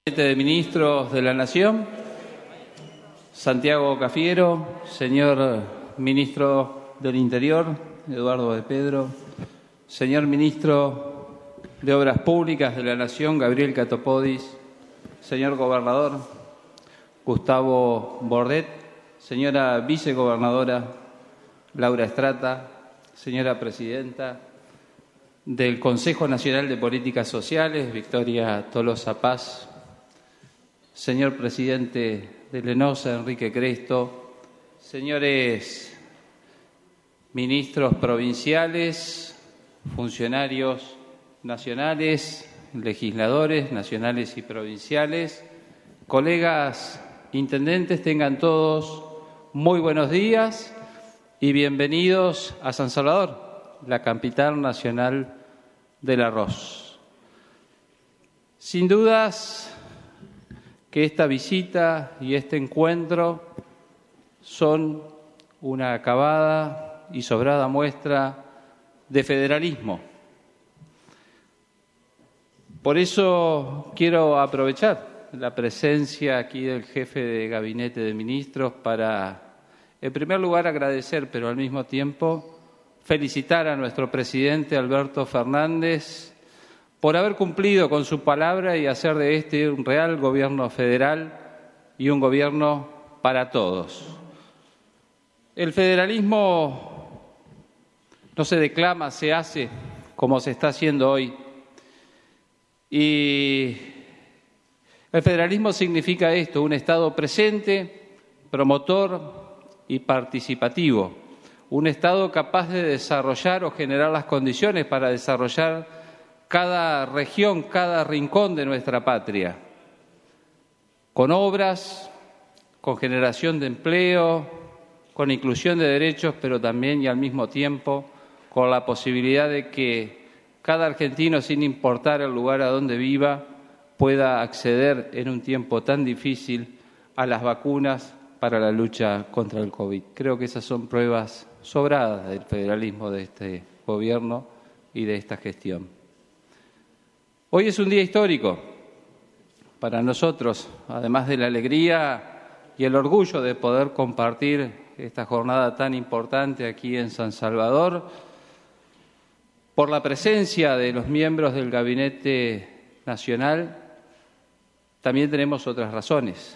De Ministros de la Nación, Santiago Cafiero, señor Ministro del Interior, Eduardo de Pedro, señor Ministro de Obras Públicas de la Nación, Gabriel Catopodis, señor Gobernador, Gustavo Bordet, señora Vicegobernadora, Laura Estrata, señora Presidenta del Consejo Nacional de Políticas Sociales, Victoria Tolosa Paz, señor Presidente de Lenosa, Enrique Cresto, señores ministros provinciales, funcionarios nacionales, legisladores nacionales y provinciales, colegas intendentes, tengan todos muy buenos días y bienvenidos a San Salvador, la capital nacional del arroz. Sin dudas que esta visita y este encuentro son una acabada y sobrada muestra de federalismo. Por eso quiero aprovechar la presencia aquí del jefe de Gabinete de Ministros para, en primer lugar, agradecer, pero al mismo tiempo felicitar a nuestro presidente Alberto Fernández por haber cumplido con su palabra y hacer de este un real gobierno federal y un gobierno para todos. El federalismo no se declama, se hace como se está haciendo hoy. Y el federalismo significa esto, un Estado presente, promotor y participativo, un Estado capaz de desarrollar o generar las condiciones para desarrollar cada región, cada rincón de nuestra patria, con obras, con generación de empleo, con inclusión de derechos, pero también y al mismo tiempo con la posibilidad de que cada argentino, sin importar el lugar a donde viva, pueda acceder en un tiempo tan difícil a las vacunas para la lucha contra el COVID. Creo que esas son pruebas sobradas del federalismo de este gobierno y de esta gestión. Hoy es un día histórico para nosotros, además de la alegría y el orgullo de poder compartir esta jornada tan importante aquí en San Salvador, por la presencia de los miembros del Gabinete Nacional, también tenemos otras razones,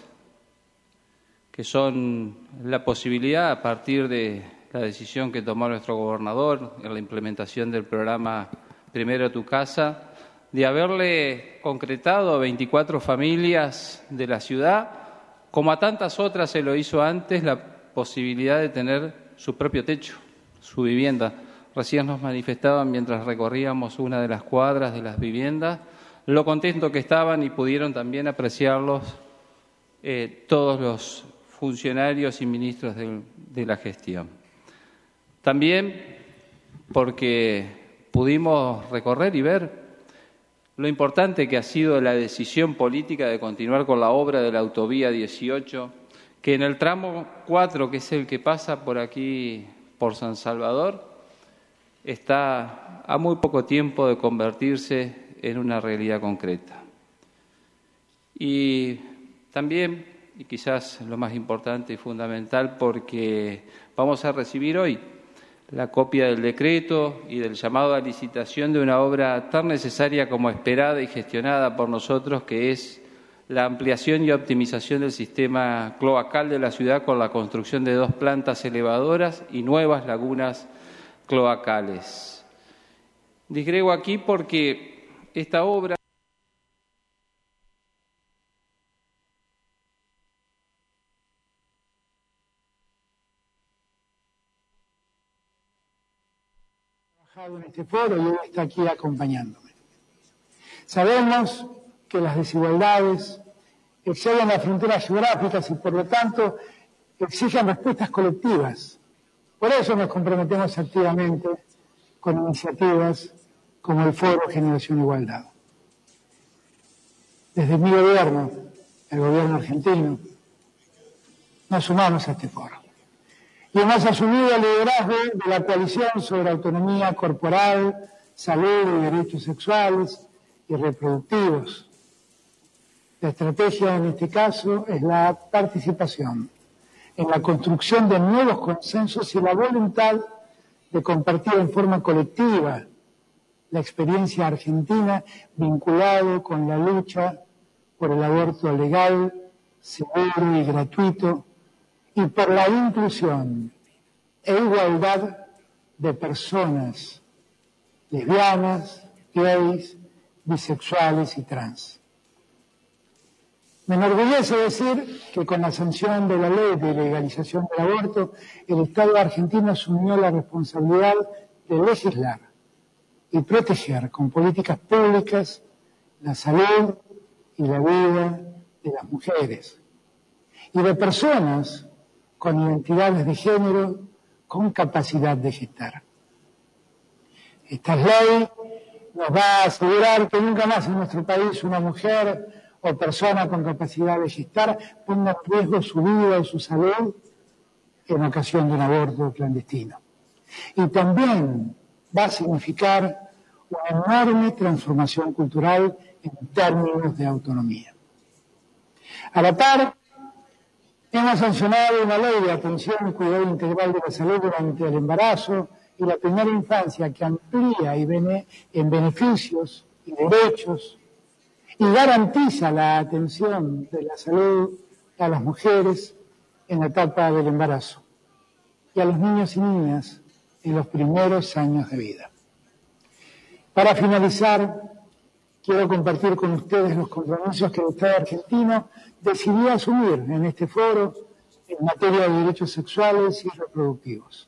que son la posibilidad, a partir de la decisión que tomó nuestro gobernador en la implementación del programa Primero Tu Casa, de haberle concretado a 24 familias de la ciudad, como a tantas otras se lo hizo antes, la posibilidad de tener su propio techo, su vivienda. Recién nos manifestaban mientras recorríamos una de las cuadras de las viviendas, lo contentos que estaban y pudieron también apreciarlos todos los funcionarios y ministros de la gestión. También porque pudimos recorrer y ver lo importante que ha sido la decisión política de continuar con la obra de la autovía 18, que en el tramo 4, que es el que pasa por aquí, por San Salvador, está a muy poco tiempo de convertirse en una realidad concreta. Y también, y quizás lo más importante y fundamental, porque vamos a recibir hoy la copia del decreto y del llamado a licitación de una obra tan necesaria como esperada y gestionada por nosotros, que es la ampliación y optimización del sistema cloacal de la ciudad con la construcción de 2 plantas elevadoras y nuevas lagunas cloacales. Digrego aquí porque esta obra en este foro y hoy está aquí acompañándome. Sabemos que las desigualdades exceden las fronteras geográficas y por lo tanto exigen respuestas colectivas. Por eso nos comprometemos activamente con iniciativas como el Foro Generación Igualdad. Desde mi gobierno, el gobierno argentino, nos sumamos a este foro. Y hemos asumido el liderazgo de la coalición sobre autonomía corporal, salud y derechos sexuales y reproductivos. La estrategia en este caso es la participación en la construcción de nuevos consensos y la voluntad de compartir en forma colectiva la experiencia argentina vinculado con la lucha por el aborto legal, seguro y gratuito y por la inclusión e igualdad de personas lesbianas, gays, bisexuales y trans. Me enorgullece decir que con la sanción de la ley de legalización del aborto, el Estado argentino asumió la responsabilidad de legislar y proteger con políticas públicas la salud y la vida de las mujeres y de personas con identidades de género con capacidad de gestar. Esta ley nos va a asegurar que nunca más en nuestro país una mujer o persona con capacidad de gestar ponga en riesgo su vida o su salud en ocasión de un aborto clandestino. Y también va a significar una enorme transformación cultural en términos de autonomía. A la par, hemos sancionado una ley de atención y cuidado integral de la salud durante el embarazo y la primera infancia que amplía en beneficios y derechos y garantiza la atención de la salud a las mujeres en la etapa del embarazo y a los niños y niñas en los primeros años de vida. Para finalizar, quiero compartir con ustedes los compromisos que el Estado argentino decidió asumir en este foro en materia de derechos sexuales y reproductivos.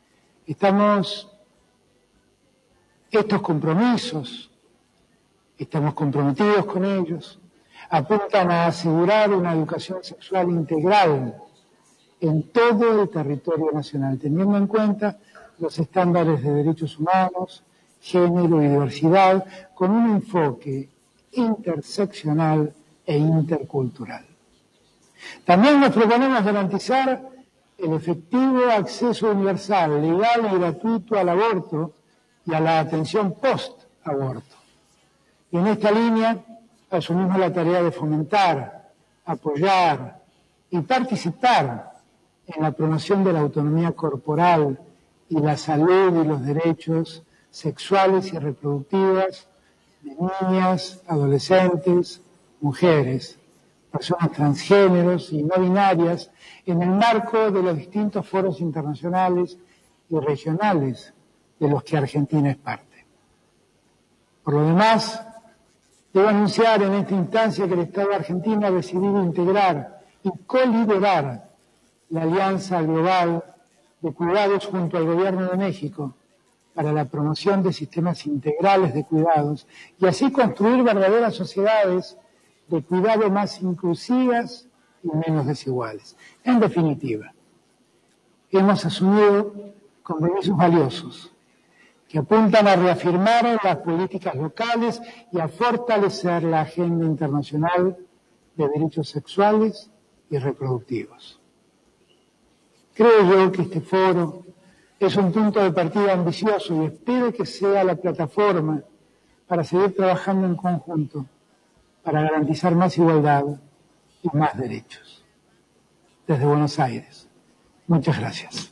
Estos compromisos, estamos comprometidos con ellos, apuntan a asegurar una educación sexual integral en todo el territorio nacional, teniendo en cuenta los estándares de derechos humanos, género y diversidad, con un enfoque interseccional e intercultural. También nos proponemos garantizar el efectivo acceso universal, legal y gratuito al aborto y a la atención post-aborto. Y en esta línea asumimos la tarea de fomentar, apoyar y participar en la promoción de la autonomía corporal y la salud y los derechos sexuales y reproductivas de niñas, adolescentes, mujeres, personas transgéneros y no binarias en el marco de los distintos foros internacionales y regionales de los que Argentina es parte. Por lo demás, debo anunciar en esta instancia que el Estado argentino ha decidido integrar y coliderar la Alianza Global de Cuidados junto al Gobierno de México para la promoción de sistemas integrales de cuidados y así construir verdaderas sociedades de cuidado más inclusivas y menos desiguales. En definitiva, hemos asumido compromisos valiosos que apuntan a reafirmar las políticas locales y a fortalecer la agenda internacional de derechos sexuales y reproductivos. Creo yo que este foro es un punto de partida ambicioso y espero que sea la plataforma para seguir trabajando en conjunto para garantizar más igualdad y más derechos. Desde Buenos Aires. Muchas gracias.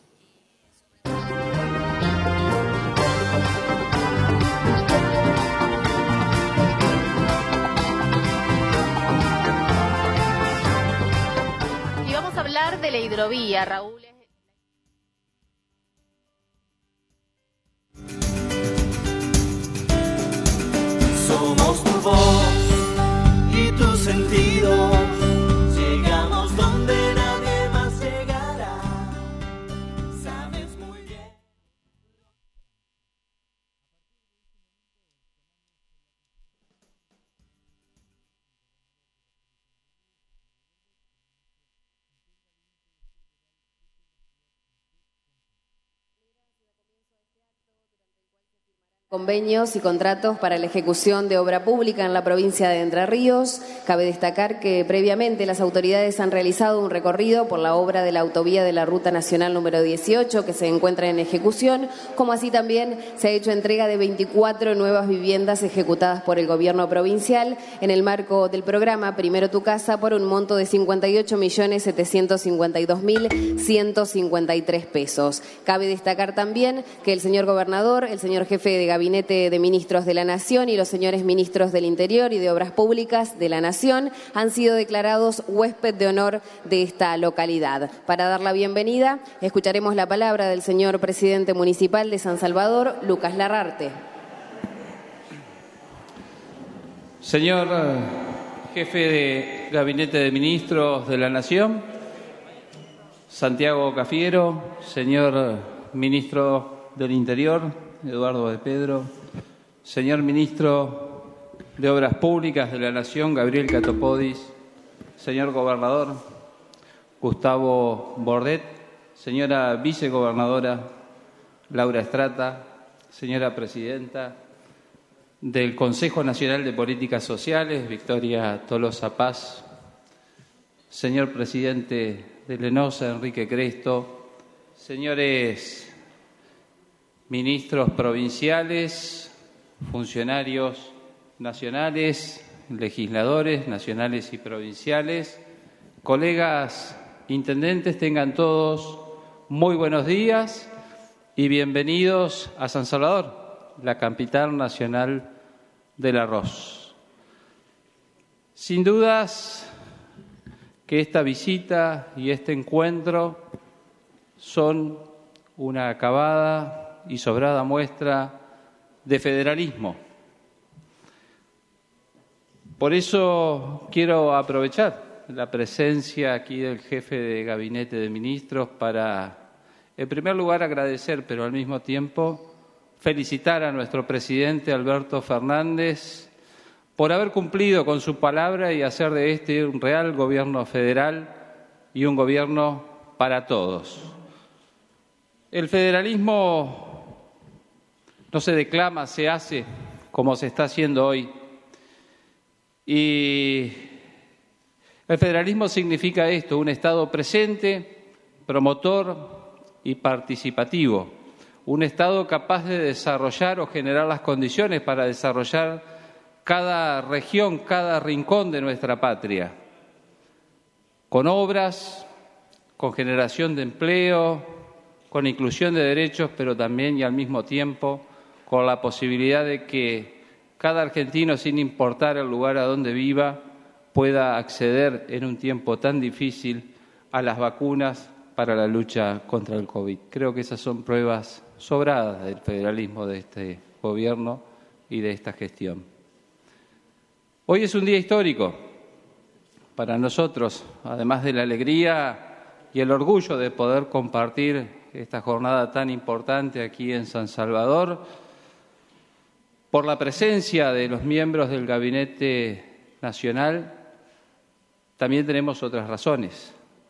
Y vamos a hablar de la hidrovía, Raúl. Somos tu voz y tu sentido. Llegamos donde nadie más llegará. Sabes muy bien. Convenios y contratos para la ejecución de obra pública en la provincia de Entre Ríos. Cabe destacar que previamente las autoridades han realizado un recorrido por la obra de la autovía de la Ruta Nacional número 18 que se encuentra en ejecución, como así también se ha hecho entrega de 24 nuevas viviendas ejecutadas por el gobierno provincial en el marco del programa Primero tu Casa por un monto de 58.752.153 pesos. Cabe destacar también que el señor gobernador, el señor jefe de Gabinete de Ministros de la Nación y los señores ministros del Interior y de Obras Públicas de la Nación han sido declarados huésped de honor de esta localidad. Para dar la bienvenida, escucharemos la palabra del señor presidente municipal de San Salvador, Lucas Larrarte. Señor jefe de Gabinete de Ministros de la Nación, Santiago Cafiero, señor ministro del Interior, Eduardo de Pedro, señor ministro de Obras Públicas de la Nación, Gabriel Catopodis, señor gobernador, Gustavo Bordet, señora vicegobernadora, Laura Estrata, señora presidenta del Consejo Nacional de Políticas Sociales, Victoria Tolosa Paz, señor presidente de Lenosa, Enrique Cresto, señores ministros provinciales, funcionarios nacionales, legisladores nacionales y provinciales, colegas intendentes, tengan todos muy buenos días y bienvenidos a San Salvador, la capital nacional del arroz. Sin dudas que esta visita y este encuentro son una acabada y sobrada muestra de federalismo. Por eso quiero aprovechar la presencia aquí del jefe de Gabinete de Ministros para, en primer lugar, agradecer, pero al mismo tiempo felicitar a nuestro presidente Alberto Fernández por haber cumplido con su palabra y hacer de este un real gobierno federal y un gobierno para todos. El federalismo no se declama, se hace como se está haciendo hoy. Y el federalismo significa esto, un Estado presente, promotor y participativo. Un Estado capaz de desarrollar o generar las condiciones para desarrollar cada región, cada rincón de nuestra patria. Con obras, con generación de empleo, con inclusión de derechos, pero también y al mismo tiempo con la posibilidad de que cada argentino, sin importar el lugar a donde viva, pueda acceder en un tiempo tan difícil a las vacunas para la lucha contra el COVID. Creo que esas son pruebas sobradas del federalismo de este gobierno y de esta gestión. Hoy es un día histórico para nosotros, además de la alegría y el orgullo de poder compartir esta jornada tan importante aquí en San Salvador, por la presencia de los miembros del Gabinete Nacional, también tenemos otras razones,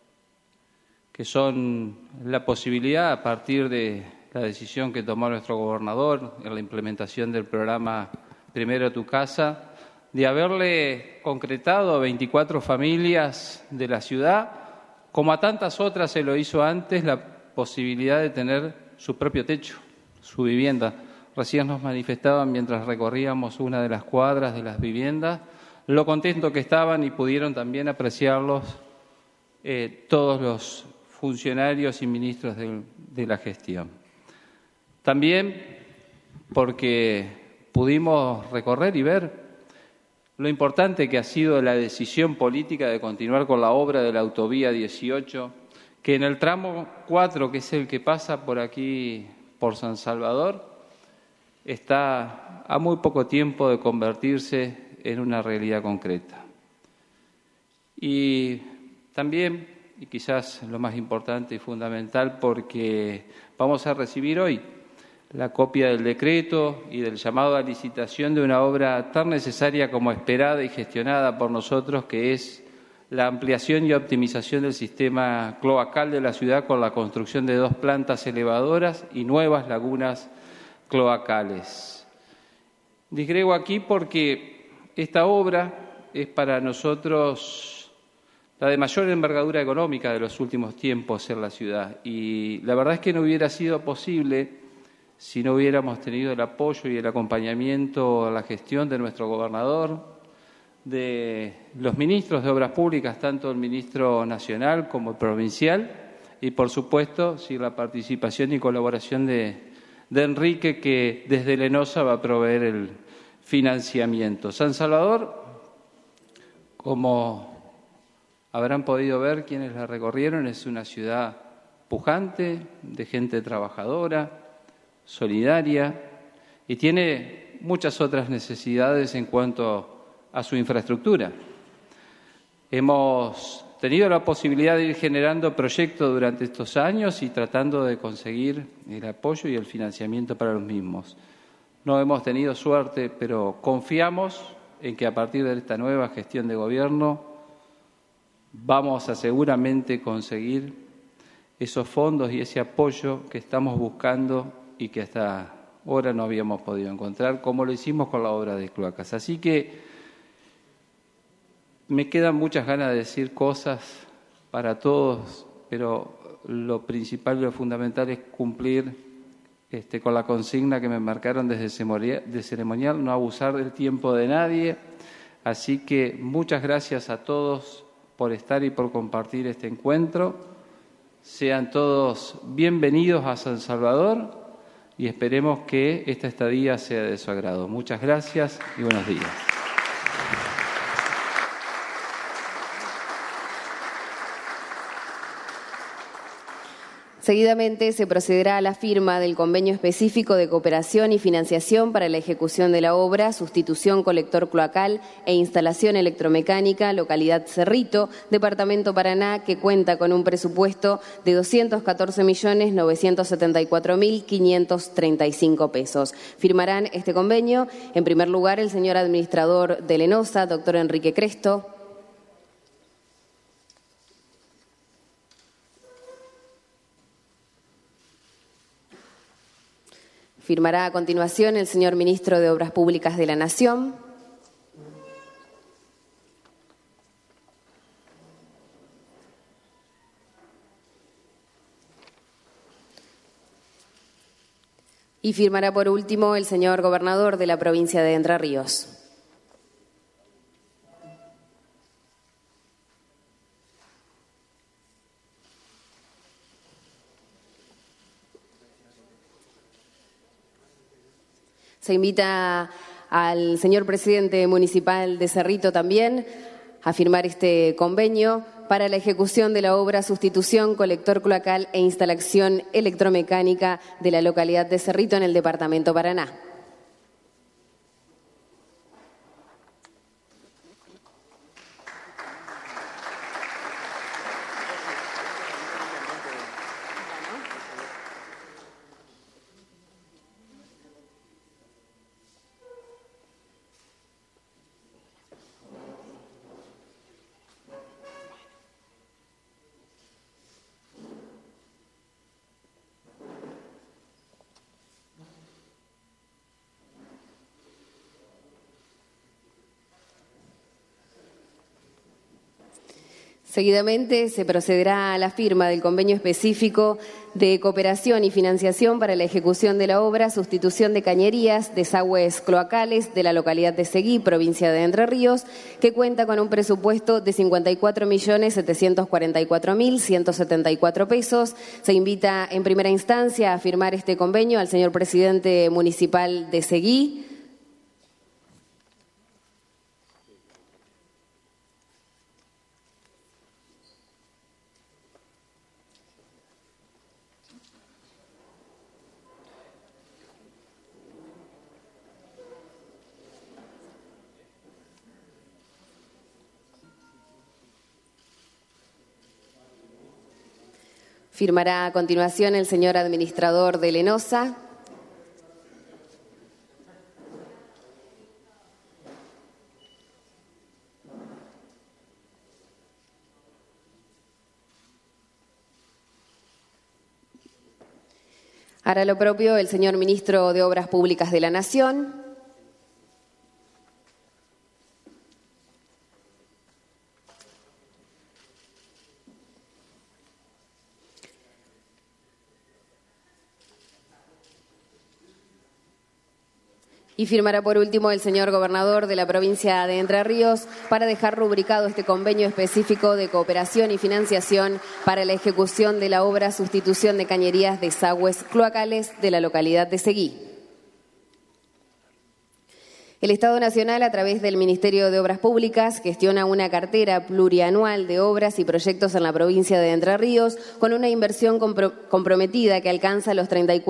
que son la posibilidad, a partir de la decisión que tomó nuestro gobernador en la implementación del programa Primero tu Casa, de haberle concretado a 24 familias de la ciudad, como a tantas otras se lo hizo antes, la posibilidad de tener su propio techo, su vivienda. Recién nos manifestaban mientras recorríamos una de las cuadras de las viviendas lo contentos que estaban y pudieron también apreciarlos todos los funcionarios y ministros de la gestión. También porque pudimos recorrer y ver lo importante que ha sido la decisión política de continuar con la obra de la autovía 18, que en el tramo 4, que es el que pasa por aquí, por San Salvador, está a muy poco tiempo de convertirse en una realidad concreta. Y también, y quizás lo más importante y fundamental, porque vamos a recibir hoy la copia del decreto y del llamado a licitación de una obra tan necesaria como esperada y gestionada por nosotros, que es la ampliación y optimización del sistema cloacal de la ciudad con la construcción de 2 plantas elevadoras y nuevas lagunas cloacales. Disgrego aquí porque esta obra es para nosotros la de mayor envergadura económica de los últimos tiempos en la ciudad. Y la verdad es que no hubiera sido posible si no hubiéramos tenido el apoyo y el acompañamiento a la gestión de nuestro gobernador, de los ministros de Obras Públicas, tanto el ministro nacional como el provincial, y por supuesto, sin la participación y colaboración de Enrique, que desde Lenosa va a proveer el financiamiento. San Salvador, como habrán podido ver quienes la recorrieron, es una ciudad pujante, de gente trabajadora, solidaria, y tiene muchas otras necesidades en cuanto a su infraestructura. Hemos tenido la posibilidad de ir generando proyectos durante estos años y tratando de conseguir el apoyo y el financiamiento para los mismos. No hemos tenido suerte, pero confiamos en que a partir de esta nueva gestión de gobierno vamos a seguramente conseguir esos fondos y ese apoyo que estamos buscando y que hasta ahora no habíamos podido encontrar, como lo hicimos con la obra de cloacas. Así que me quedan muchas ganas de decir cosas para todos, pero lo principal y lo fundamental es cumplir con la consigna que me marcaron desde ceremonial, no abusar del tiempo de nadie. Así que muchas gracias a todos por estar y por compartir este encuentro. Sean todos bienvenidos a San Salvador y esperemos que esta estadía sea de su agrado. Muchas gracias y buenos días. Seguidamente se procederá a la firma del convenio específico de cooperación y financiación para la ejecución de la obra, sustitución colector cloacal e instalación electromecánica, localidad Cerrito, departamento Paraná, que cuenta con un presupuesto de 214.974.535 pesos. Firmarán este convenio, en primer lugar, el señor administrador de Lenosa, doctor Enrique Cresto. Firmará a continuación el señor Ministro de Obras Públicas de la Nación. Y firmará por último el señor Gobernador de la provincia de Entre Ríos. Se invita al señor presidente municipal de Cerrito también a firmar este convenio para la ejecución de la obra sustitución colector cloacal e instalación electromecánica de la localidad de Cerrito en el departamento Paraná. Seguidamente se procederá a la firma del convenio específico de cooperación y financiación para la ejecución de la obra sustitución de cañerías, desagües cloacales de la localidad de Seguí, provincia de Entre Ríos, que cuenta con un presupuesto de 54.744.174 pesos. Se invita en primera instancia a firmar este convenio al señor presidente municipal de Seguí. Firmará a continuación el señor administrador de Lenosa. Hará lo propio el señor ministro de Obras Públicas de la Nación. Y firmará por último el señor gobernador de la provincia de Entre Ríos para dejar rubricado este convenio específico de cooperación y financiación para la ejecución de la obra sustitución de cañerías de desagües cloacales de la localidad de Seguí. El Estado Nacional, a través del Ministerio de Obras Públicas, gestiona una cartera plurianual de obras y proyectos en la provincia de Entre Ríos con una inversión comprometida que alcanza los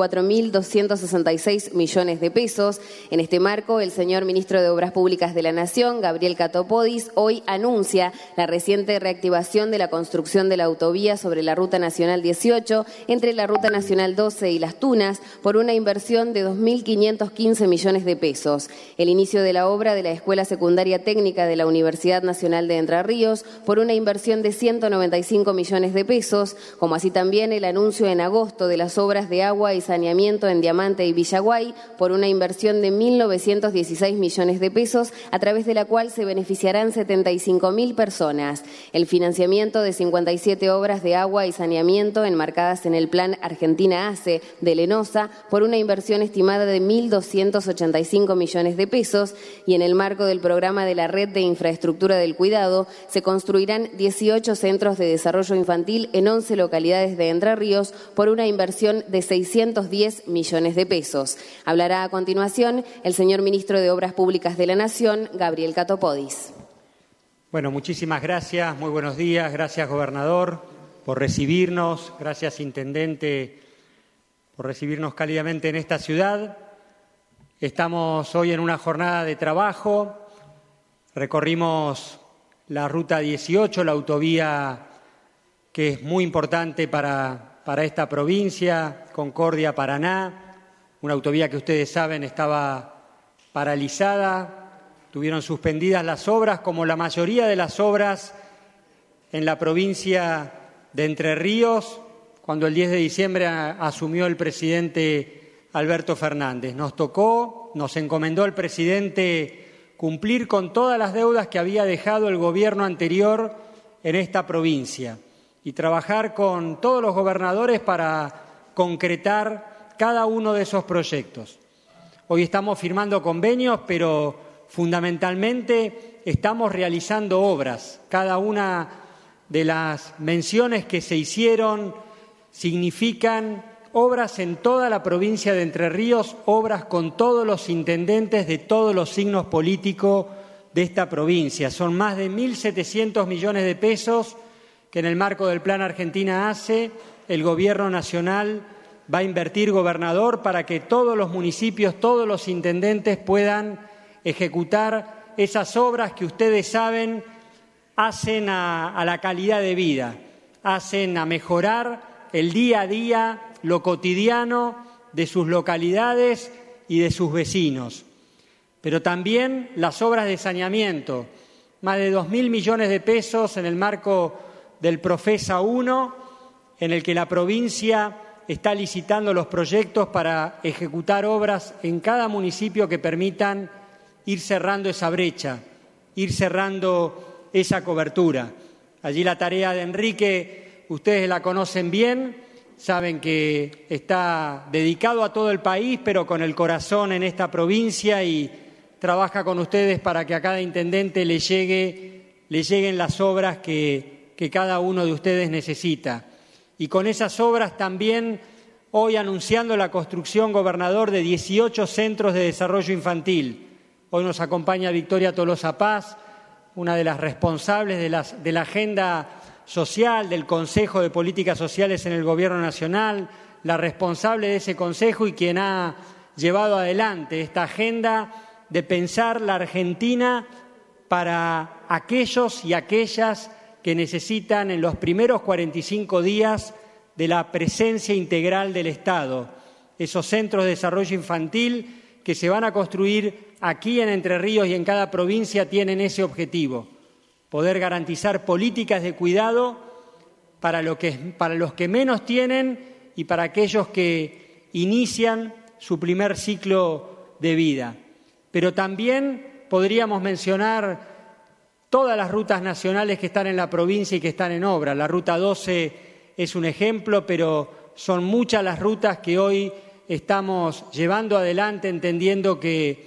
34.266 millones de pesos. En este marco, el señor Ministro de Obras Públicas de la Nación, Gabriel Catopodis, hoy anuncia la reciente reactivación de la construcción de la autovía sobre la Ruta Nacional 18 entre la Ruta Nacional 12 y Las Tunas por una inversión de 2.515 millones de pesos. El inicio de la obra de la Escuela Secundaria Técnica de la Universidad Nacional de Entre Ríos por una inversión de 195 millones de pesos, como así también el anuncio en agosto de las obras de agua y saneamiento en Diamante y Villaguay por una inversión de 1.916 millones de pesos, a través de la cual se beneficiarán 75.000 personas. El financiamiento de 57 obras de agua y saneamiento enmarcadas en el Plan Argentina ACE de Lenosa por una inversión estimada de 1.285 millones de pesos, y en el marco del programa de la Red de Infraestructura del Cuidado se construirán 18 centros de desarrollo infantil en 11 localidades de Entre Ríos por una inversión de 610 millones de pesos. Hablará a continuación el señor Ministro de Obras Públicas de la Nación, Gabriel Catopodis. Bueno, muchísimas gracias, muy buenos días, gracias gobernador por recibirnos, gracias intendente por recibirnos cálidamente en esta ciudad. Estamos hoy en una jornada de trabajo, recorrimos la Ruta 18, la autovía que es muy importante para esta provincia, Concordia-Paraná, una autovía que ustedes saben estaba paralizada, tuvieron suspendidas las obras, como la mayoría de las obras en la provincia de Entre Ríos, cuando el 10 de diciembre asumió el presidente Alberto Fernández. Nos tocó, nos encomendó el presidente cumplir con todas las deudas que había dejado el gobierno anterior en esta provincia y trabajar con todos los gobernadores para concretar cada uno de esos proyectos. Hoy estamos firmando convenios, pero fundamentalmente estamos realizando obras. Cada una de las menciones que se hicieron significan obras en toda la provincia de Entre Ríos, obras con todos los intendentes de todos los signos políticos de esta provincia. Son más de 1.700 millones de pesos que en el marco del Plan Argentina ACE el Gobierno Nacional va a invertir, gobernador, para que todos los municipios, todos los intendentes puedan ejecutar esas obras que ustedes saben hacen a la calidad de vida, hacen a mejorar el día a día, lo cotidiano de sus localidades y de sus vecinos. Pero también las obras de saneamiento, más de 2.000 millones de pesos en el marco del Profesa 1, en el que la provincia está licitando los proyectos para ejecutar obras en cada municipio que permitan ir cerrando esa brecha, ir cerrando esa cobertura. Allí la tarea de Enrique, ustedes la conocen bien, saben que está dedicado a todo el país, pero con el corazón en esta provincia y trabaja con ustedes para que a cada intendente le lleguen las obras que cada uno de ustedes necesita. Y con esas obras también hoy anunciando la construcción, gobernador, de 18 centros de desarrollo infantil. Hoy nos acompaña Victoria Tolosa Paz, una de las responsables de la agenda social, del Consejo de Políticas Sociales en el Gobierno Nacional, la responsable de ese Consejo y quien ha llevado adelante esta agenda de pensar la Argentina para aquellos y aquellas que necesitan en los primeros 45 días de la presencia integral del Estado. Esos centros de desarrollo infantil que se van a construir aquí en Entre Ríos y en cada provincia tienen ese objetivo: poder garantizar políticas de cuidado para los que menos tienen y para aquellos que inician su primer ciclo de vida. Pero también podríamos mencionar todas las rutas nacionales que están en la provincia y que están en obra. La Ruta 12 es un ejemplo, pero son muchas las rutas que hoy estamos llevando adelante, entendiendo que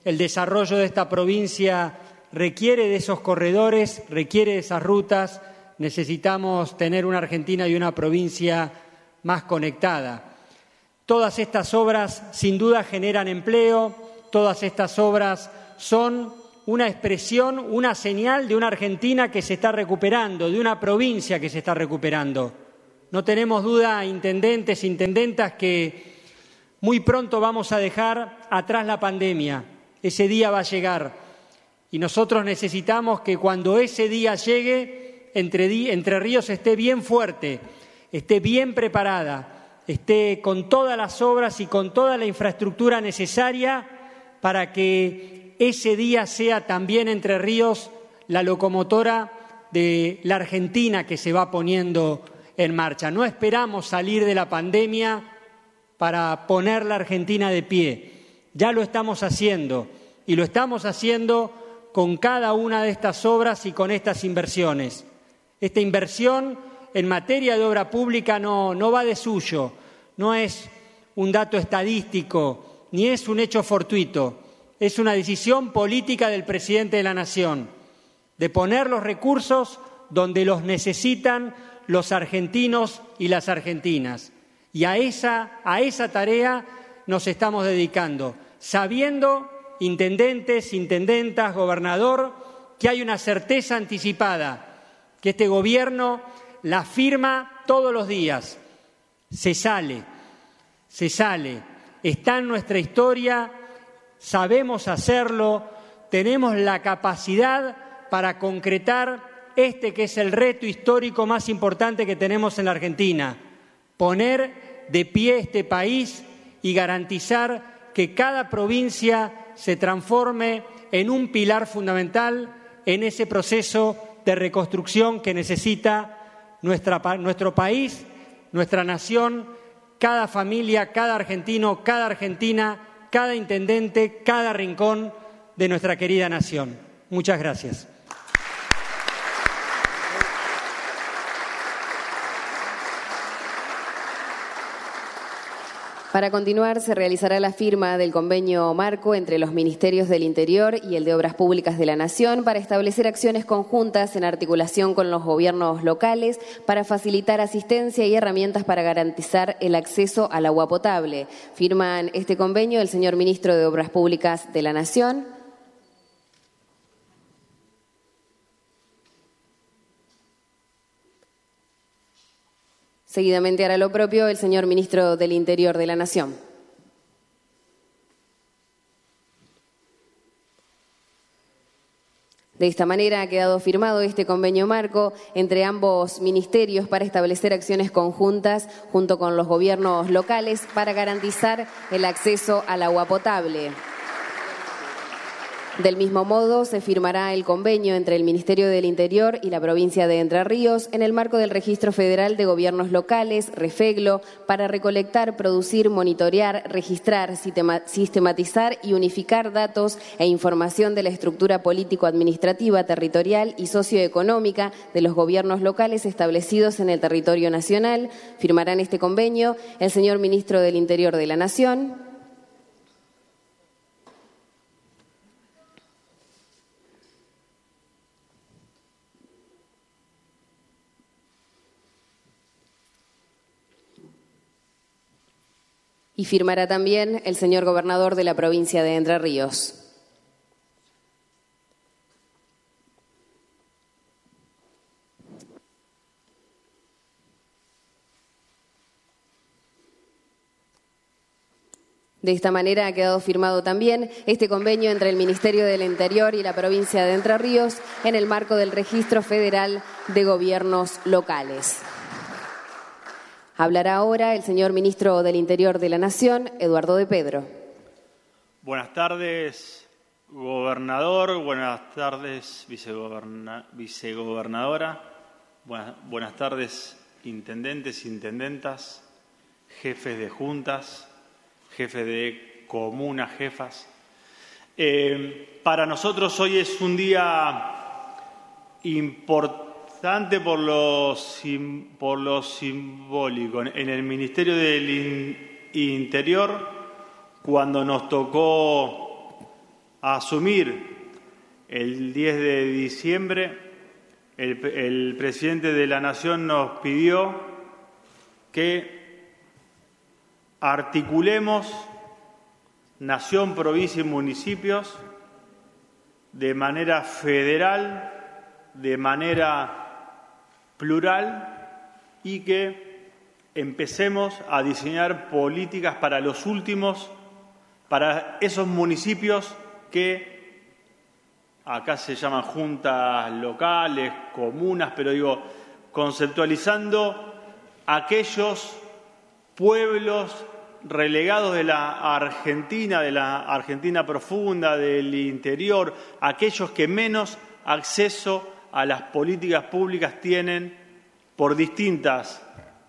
el desarrollo de esta provincia requiere de esos corredores, requiere de esas rutas. Necesitamos tener una Argentina y una provincia más conectada. Todas estas obras sin duda generan empleo, todas estas obras son una expresión, una señal de una Argentina que se está recuperando, de una provincia que se está recuperando. No tenemos duda, intendentes, intendentas, que muy pronto vamos a dejar atrás la pandemia. Ese día va a llegar y nosotros necesitamos que cuando ese día llegue, Entre Ríos esté bien fuerte, esté bien preparada, esté con todas las obras y con toda la infraestructura necesaria para que ese día sea también Entre Ríos la locomotora de la Argentina que se va poniendo en marcha. No esperamos salir de la pandemia para poner la Argentina de pie. Ya lo estamos haciendo y lo estamos haciendo con cada una de estas obras y con estas inversiones. Esta inversión en materia de obra pública no va de suyo, no es un dato estadístico, ni es un hecho fortuito, es una decisión política del presidente de la Nación, de poner los recursos donde los necesitan los argentinos y las argentinas. Y a esa tarea nos estamos dedicando, sabiendo, intendentes, intendentas, gobernador, que hay una certeza anticipada, que este gobierno la firma todos los días. Se sale, está en nuestra historia, sabemos hacerlo, tenemos la capacidad para concretar que es el reto histórico más importante que tenemos en la Argentina, poner de pie este país y garantizar que cada provincia se transforme en un pilar fundamental en ese proceso de reconstrucción que necesita nuestro país, nuestra nación, cada familia, cada argentino, cada argentina, cada intendente, cada rincón de nuestra querida nación. Muchas gracias. Para continuar, se realizará la firma del convenio marco entre los Ministerios del Interior y el de Obras Públicas de la Nación para establecer acciones conjuntas en articulación con los gobiernos locales para facilitar asistencia y herramientas para garantizar el acceso al agua potable. Firman este convenio el señor Ministro de Obras Públicas de la Nación, seguidamente hará lo propio el señor Ministro del Interior de la Nación. De esta manera ha quedado firmado este convenio marco entre ambos ministerios para establecer acciones conjuntas junto con los gobiernos locales para garantizar el acceso al agua potable. Del mismo modo, se firmará el convenio entre el Ministerio del Interior y la provincia de Entre Ríos en el marco del Registro Federal de Gobiernos Locales, REFEGLO, para recolectar, producir, monitorear, registrar, sistematizar y unificar datos e información de la estructura político-administrativa, territorial y socioeconómica de los gobiernos locales establecidos en el territorio nacional. Firmarán este convenio el señor Ministro del Interior de la Nación, y firmará también el señor gobernador de la provincia de Entre Ríos. De esta manera ha quedado firmado también este convenio entre el Ministerio del Interior y la provincia de Entre Ríos en el marco del Registro Federal de Gobiernos Locales. Hablará ahora el señor Ministro del Interior de la Nación, Eduardo de Pedro. Buenas tardes, gobernador. Buenas tardes, vicegobernadora. Buenas tardes, intendentes, intendentas, jefes de juntas, jefes de comunas, jefas. Para nosotros hoy es un día importante por lo simbólico. En el Ministerio del Interior, cuando nos tocó asumir el 10 de diciembre, el presidente de la Nación nos pidió que articulemos nación, provincia y municipios de manera federal, de manera plural, y que empecemos a diseñar políticas para los últimos, para esos municipios que acá se llaman juntas locales, comunas, pero digo, conceptualizando aquellos pueblos relegados de la Argentina profunda, del interior, aquellos que menos acceso a las políticas públicas tienen por distintas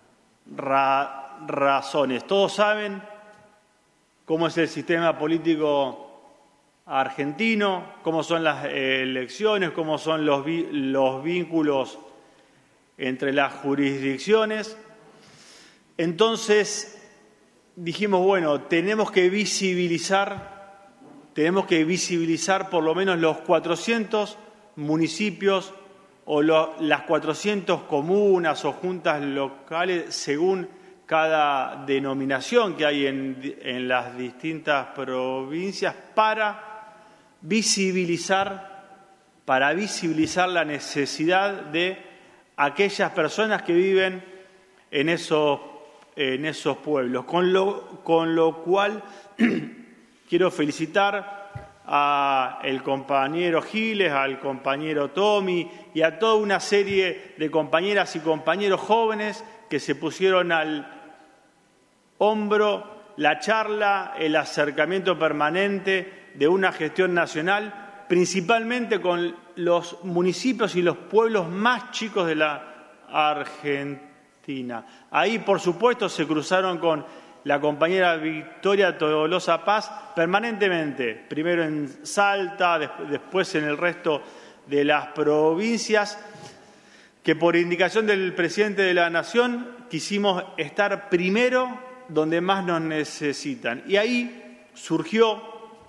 razones. Todos saben cómo es el sistema político argentino, cómo son las elecciones, cómo son los vínculos entre las jurisdicciones. Entonces dijimos, bueno, tenemos que visibilizar por lo menos los 400 municipios o las 400 comunas o juntas locales según cada denominación que hay en las distintas provincias para visibilizar la necesidad de aquellas personas que viven en esos pueblos. Con lo cual quiero felicitar al compañero Giles, al compañero Tommy y a toda una serie de compañeras y compañeros jóvenes que se pusieron al hombro la charla, el acercamiento permanente de una gestión nacional, principalmente con los municipios y los pueblos más chicos de la Argentina. Ahí, por supuesto, se cruzaron con la compañera Victoria Tolosa Paz permanentemente, primero en Salta, después en el resto de las provincias, que por indicación del presidente de la Nación quisimos estar primero donde más nos necesitan. Y ahí surgieron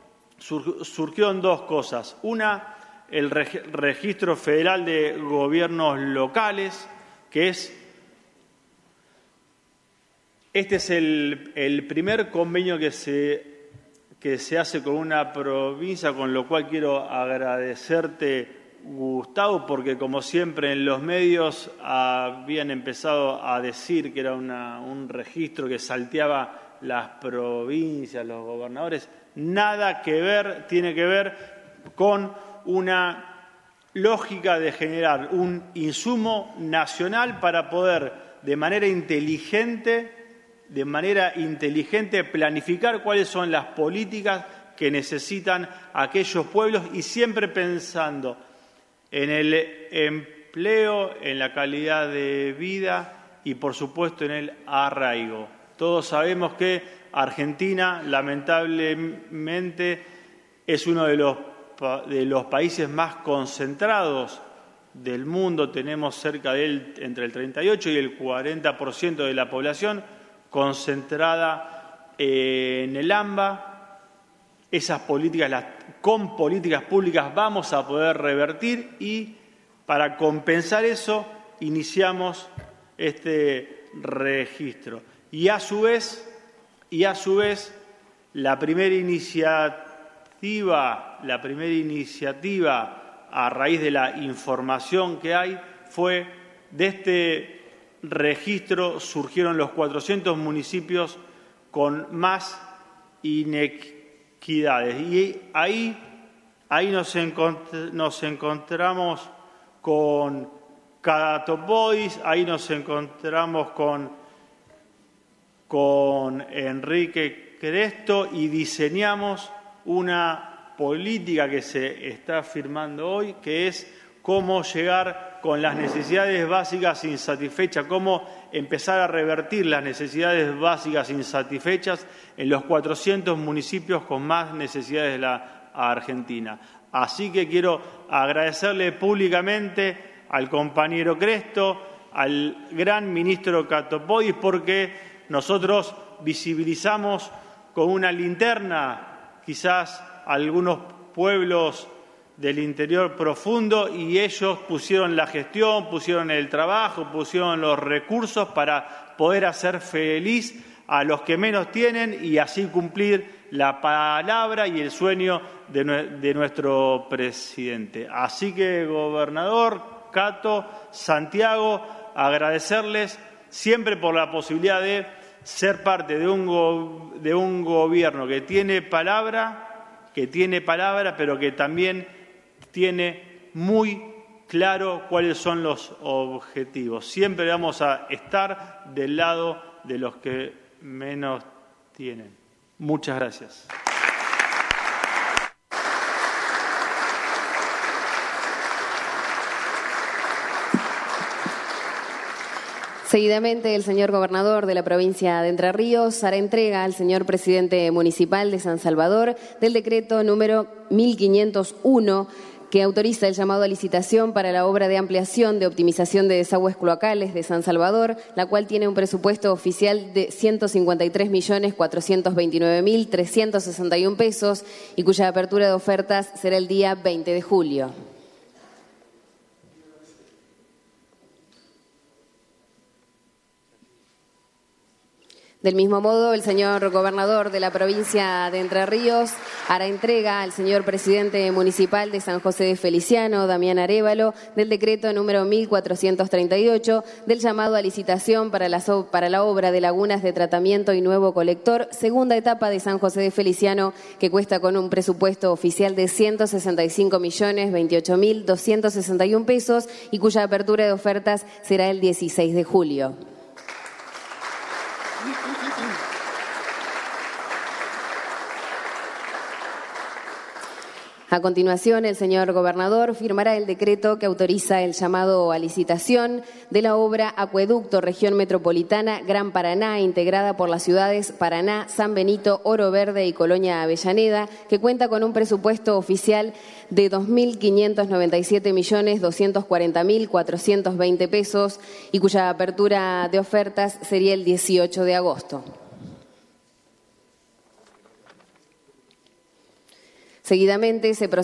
dos cosas. Una, el Registro Federal de Gobiernos Locales, que es el primer convenio que se hace con una provincia, con lo cual quiero agradecerte, Gustavo, porque como siempre en los medios habían empezado a decir que era un registro que salteaba las provincias, los gobernadores. Nada que ver, tiene que ver con una lógica de generar un insumo nacional para poder de manera inteligente planificar cuáles son las políticas que necesitan aquellos pueblos y siempre pensando en el empleo, en la calidad de vida y, por supuesto, en el arraigo. Todos sabemos que Argentina, lamentablemente, es uno de los países más concentrados del mundo. Tenemos cerca de él entre el 38 y el 40% de la población concentrada en el AMBA. Esas políticas, con políticas públicas vamos a poder revertir y para compensar eso iniciamos este registro. Y a su vez la primera iniciativa a raíz de la información que hay fue de este registro surgieron los 400 municipios con más inequidades. Y ahí nos encontramos con Catopodis, ahí nos encontramos con Enrique Cresto y diseñamos una política que se está firmando hoy, que es cómo llegar con las necesidades básicas insatisfechas, cómo empezar a revertir las necesidades básicas insatisfechas en los 400 municipios con más necesidades de la Argentina. Así que quiero agradecerle públicamente al compañero Cresto, al gran ministro Catopodis, porque nosotros visibilizamos con una linterna quizás algunos pueblos del interior profundo y ellos pusieron la gestión, pusieron el trabajo, pusieron los recursos para poder hacer feliz a los que menos tienen y así cumplir la palabra y el sueño de nuestro presidente. Así que, gobernador, Cato, Santiago, agradecerles siempre por la posibilidad de ser parte de un gobierno que tiene palabra, pero que también tiene muy claro cuáles son los objetivos. Siempre vamos a estar del lado de los que menos tienen. Muchas gracias. Seguidamente, el señor gobernador de la provincia de Entre Ríos hará entrega al señor presidente municipal de San Salvador del decreto número 1501 que autoriza el llamado a licitación para la obra de ampliación de optimización de desagües cloacales de San Salvador, la cual tiene un presupuesto oficial de 153.429.361 pesos y cuya apertura de ofertas será el día 20 de julio. Del mismo modo, el señor gobernador de la provincia de Entre Ríos hará entrega al señor presidente municipal de San José de Feliciano, Damián Arévalo, del decreto número 1438 del llamado a licitación para la obra de lagunas de tratamiento y nuevo colector, segunda etapa de San José de Feliciano, que cuesta con un presupuesto oficial de 165.028.261 pesos y cuya apertura de ofertas será el 16 de julio. A continuación, el señor gobernador firmará el decreto que autoriza el llamado a licitación de la obra Acueducto Región Metropolitana Gran Paraná, integrada por las ciudades Paraná, San Benito, Oro Verde y Colonia Avellaneda, que cuenta con un presupuesto oficial de 2.597.240.420 pesos y cuya apertura de ofertas sería el 18 de agosto. Seguidamente se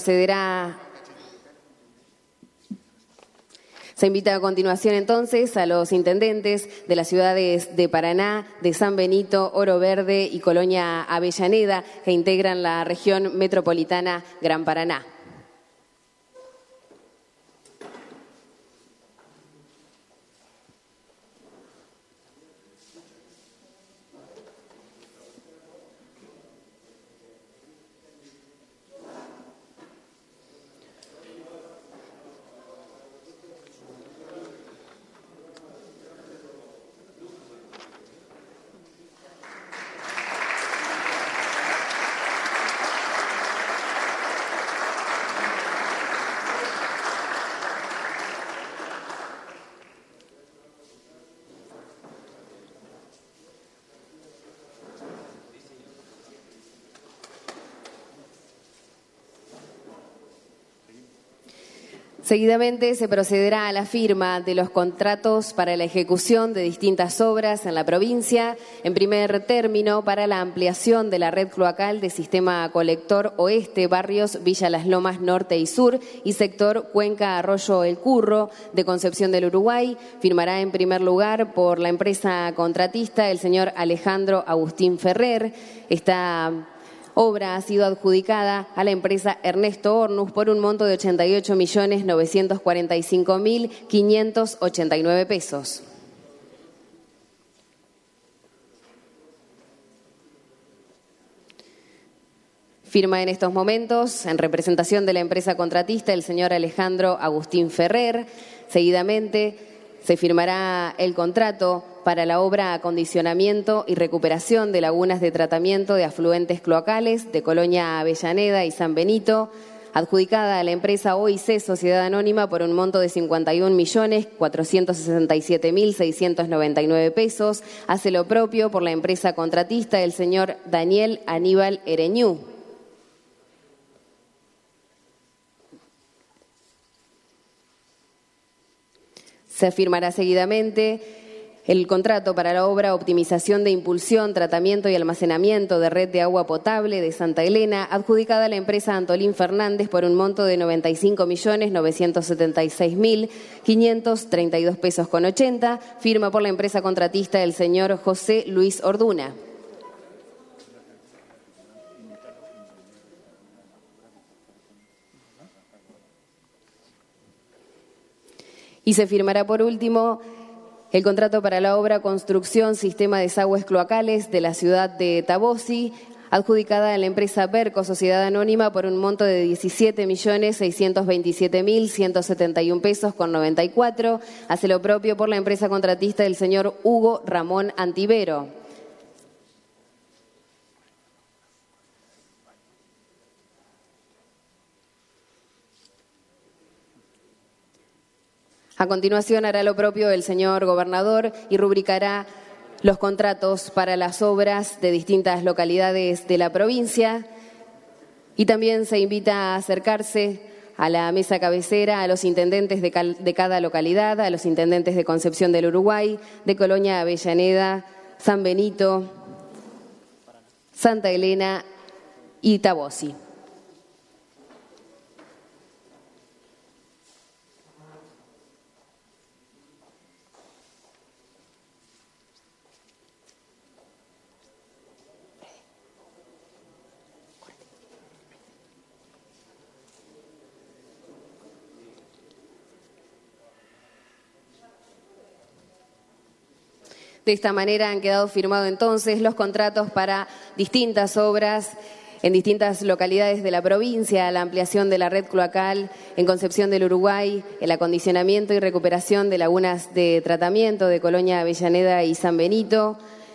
invita a continuación entonces a los intendentes de las ciudades de Paraná, de San Benito, Oro Verde y Colonia Avellaneda, que integran la región metropolitana Gran Paraná. Seguidamente se procederá a la firma de los contratos para la ejecución de distintas obras en la provincia. En primer término, para la ampliación de la red cloacal de Sistema Colector Oeste, barrios Villa Las Lomas Norte y Sur y sector Cuenca Arroyo El Curro de Concepción del Uruguay. Firmará en primer lugar por la empresa contratista el señor Alejandro Agustín Ferrer. Esta obra ha sido adjudicada a la empresa Ernesto Hornus por un monto de 88.945.589 pesos. Firma en estos momentos, en representación de la empresa contratista, el señor Alejandro Agustín Ferrer. Seguidamente se firmará el contrato para la obra acondicionamiento y recuperación de lagunas de tratamiento de afluentes cloacales de Colonia Avellaneda y San Benito, adjudicada a la empresa OIC Sociedad Anónima por un monto de 51.467.699 pesos. Hace lo propio por la empresa contratista el señor Daniel Aníbal Ereñú. Se firmará seguidamente El contrato para la obra Optimización de Impulsión, Tratamiento y Almacenamiento de Red de Agua Potable de Santa Elena, adjudicada a la empresa Antolín Fernández por un monto de 95.976.532 pesos con 80, firma por la empresa contratista el señor José Luis Orduna. Y se firmará por último el contrato para la obra Construcción Sistema de Desagües Cloacales de la ciudad de Tabosi, adjudicada a la empresa Berco Sociedad Anónima por un monto de 17.627.171 pesos con 94. Hace lo propio por la empresa contratista del señor Hugo Ramón Antivero. A continuación hará lo propio el señor gobernador y rubricará los contratos para las obras de distintas localidades de la provincia, y también se invita a acercarse a la mesa cabecera a los intendentes de cada localidad, a los intendentes de Concepción del Uruguay, de Colonia Avellaneda, San Benito, Santa Elena y Tabosi. De esta manera han quedado firmados entonces los contratos para distintas obras en distintas localidades de la provincia, la ampliación de la red cloacal en Concepción del Uruguay, el acondicionamiento y recuperación de lagunas de tratamiento de Colonia Avellaneda y San Benito,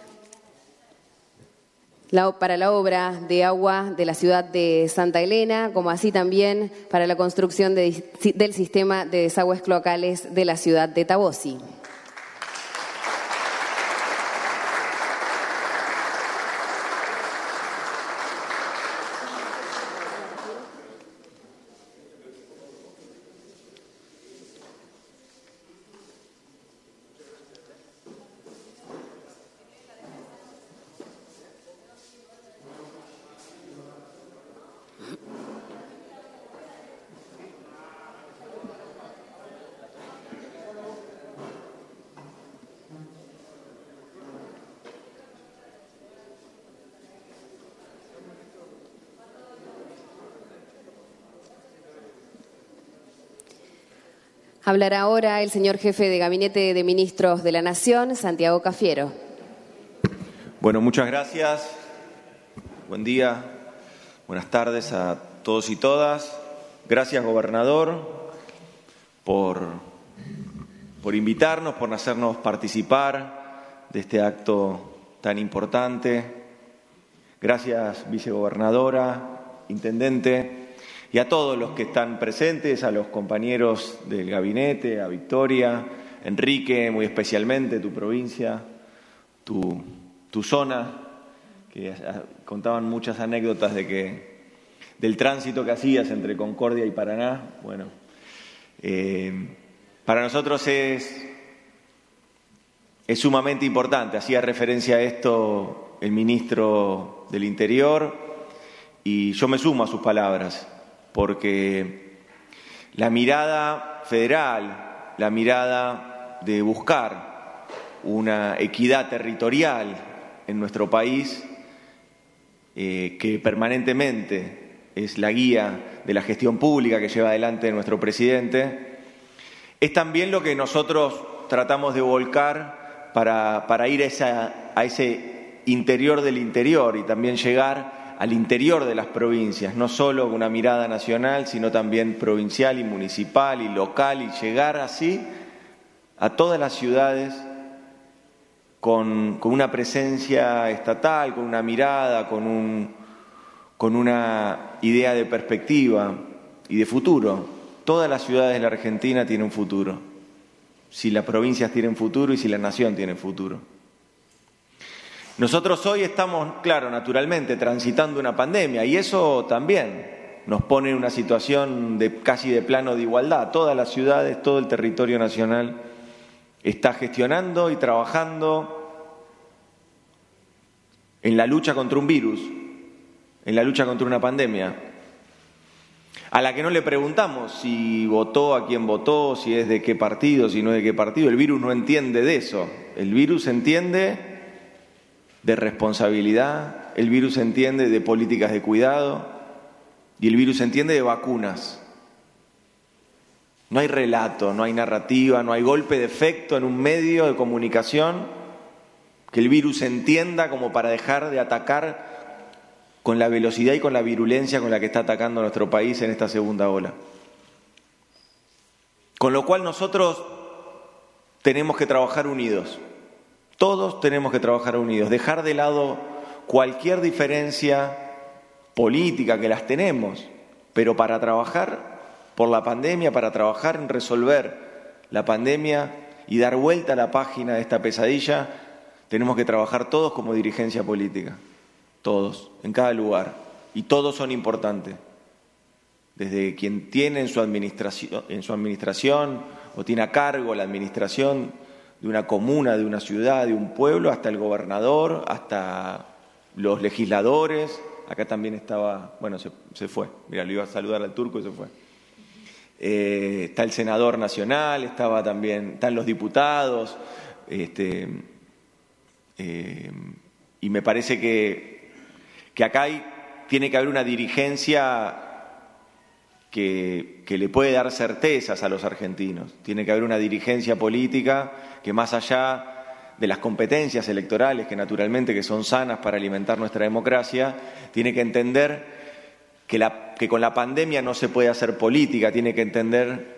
para la obra de agua de la ciudad de Santa Elena, como así también para la construcción del sistema de desagües cloacales de la ciudad de Tabosi. Hablará ahora el señor jefe de Gabinete de Ministros de la Nación, Santiago Cafiero. Bueno, muchas gracias. Buen día, buenas tardes a todos y todas. Gracias, gobernador, por invitarnos, por hacernos participar de este acto tan importante. Gracias, vicegobernadora, intendente, y a todos los que están presentes, a los compañeros del gabinete, a Victoria, Enrique, muy especialmente, tu provincia, tu zona, que contaban muchas anécdotas del tránsito que hacías entre Concordia y Paraná. Bueno, para nosotros es sumamente importante. Hacía referencia a esto el ministro del Interior y yo me sumo a sus palabras, porque la mirada federal, la mirada de buscar una equidad territorial en nuestro país, que permanentemente es la guía de la gestión pública que lleva adelante nuestro presidente, es también lo que nosotros tratamos de volcar para ir a ese interior del interior y también llegar al interior de las provincias, no solo con una mirada nacional, sino también provincial y municipal y local, y llegar así a todas las ciudades con una presencia estatal, con una mirada, con una idea de perspectiva y de futuro. Todas las ciudades de la Argentina tienen un futuro, si las provincias tienen futuro y si la nación tiene futuro. Nosotros hoy estamos, claro, naturalmente, transitando una pandemia y eso también nos pone en una situación casi de plano de igualdad. Todas las ciudades, todo el territorio nacional está gestionando y trabajando en la lucha contra un virus, en la lucha contra una pandemia, a la que no le preguntamos si votó, a quién votó, si es de qué partido, si no es de qué partido. El virus no entiende de eso. El virus entiende de responsabilidad, el virus entiende de políticas de cuidado y el virus entiende de vacunas. No hay relato, no hay narrativa, no hay golpe de efecto en un medio de comunicación que el virus entienda como para dejar de atacar con la velocidad y con la virulencia con la que está atacando a nuestro país en esta segunda ola. Con lo cual nosotros tenemos que trabajar unidos. Todos tenemos que trabajar unidos, dejar de lado cualquier diferencia política, que las tenemos, pero para trabajar por la pandemia, para trabajar en resolver la pandemia y dar vuelta a la página de esta pesadilla, tenemos que trabajar todos como dirigencia política, todos, en cada lugar, y todos son importantes, desde quien tiene en su administración o tiene a cargo la administración de una comuna, de una ciudad, de un pueblo, hasta el gobernador, hasta los legisladores. Acá también estaba, bueno, se fue, mira, le iba a saludar al turco y se fue. Está el senador nacional, están los diputados, y me parece que acá tiene que haber una dirigencia que le puede dar certezas a los argentinos. Tiene que haber una dirigencia política que, más allá de las competencias electorales, que naturalmente que son sanas para alimentar nuestra democracia, tiene que entender que con la pandemia no se puede hacer política, tiene que entender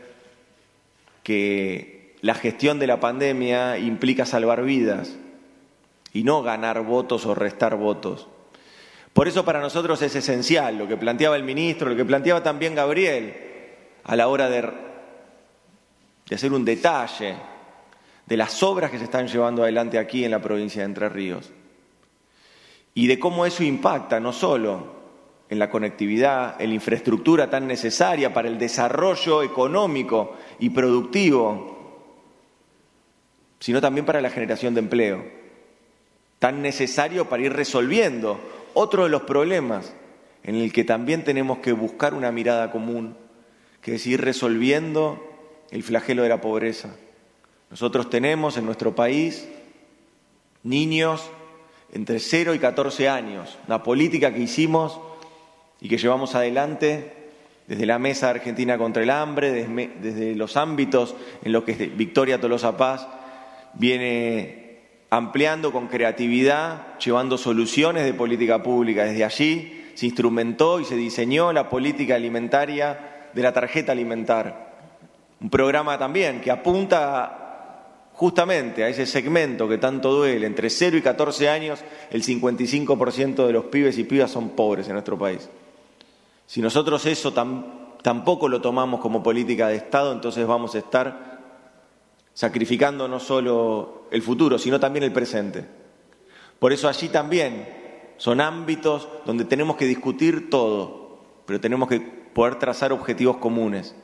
que la gestión de la pandemia implica salvar vidas y no ganar votos o restar votos. Por eso para nosotros es esencial lo que planteaba el ministro, lo que planteaba también Gabriel, a la hora de hacer un detalle de las obras que se están llevando adelante aquí en la provincia de Entre Ríos y de cómo eso impacta no solo en la conectividad, en la infraestructura tan necesaria para el desarrollo económico y productivo, sino también para la generación de empleo, tan necesario para ir resolviendo otro de los problemas en el que también tenemos que buscar una mirada común, que es ir resolviendo el flagelo de la pobreza. Nosotros tenemos en nuestro país niños entre 0 y 14 años, una política que hicimos y que llevamos adelante desde la Mesa Argentina contra el Hambre, desde los ámbitos en los que Victoria Tolosa Paz viene ampliando con creatividad, llevando soluciones de política pública. Desde allí se instrumentó y se diseñó la política alimentaria de la tarjeta alimentar. Un programa también que apunta justamente a ese segmento que tanto duele. Entre 0 y 14 años, el 55% de los pibes y pibas son pobres en nuestro país. Si nosotros eso tampoco lo tomamos como política de Estado, entonces vamos a estar sacrificando no solo el futuro, sino también el presente. Por eso allí también son ámbitos donde tenemos que discutir todo, pero tenemos que poder trazar objetivos comunes.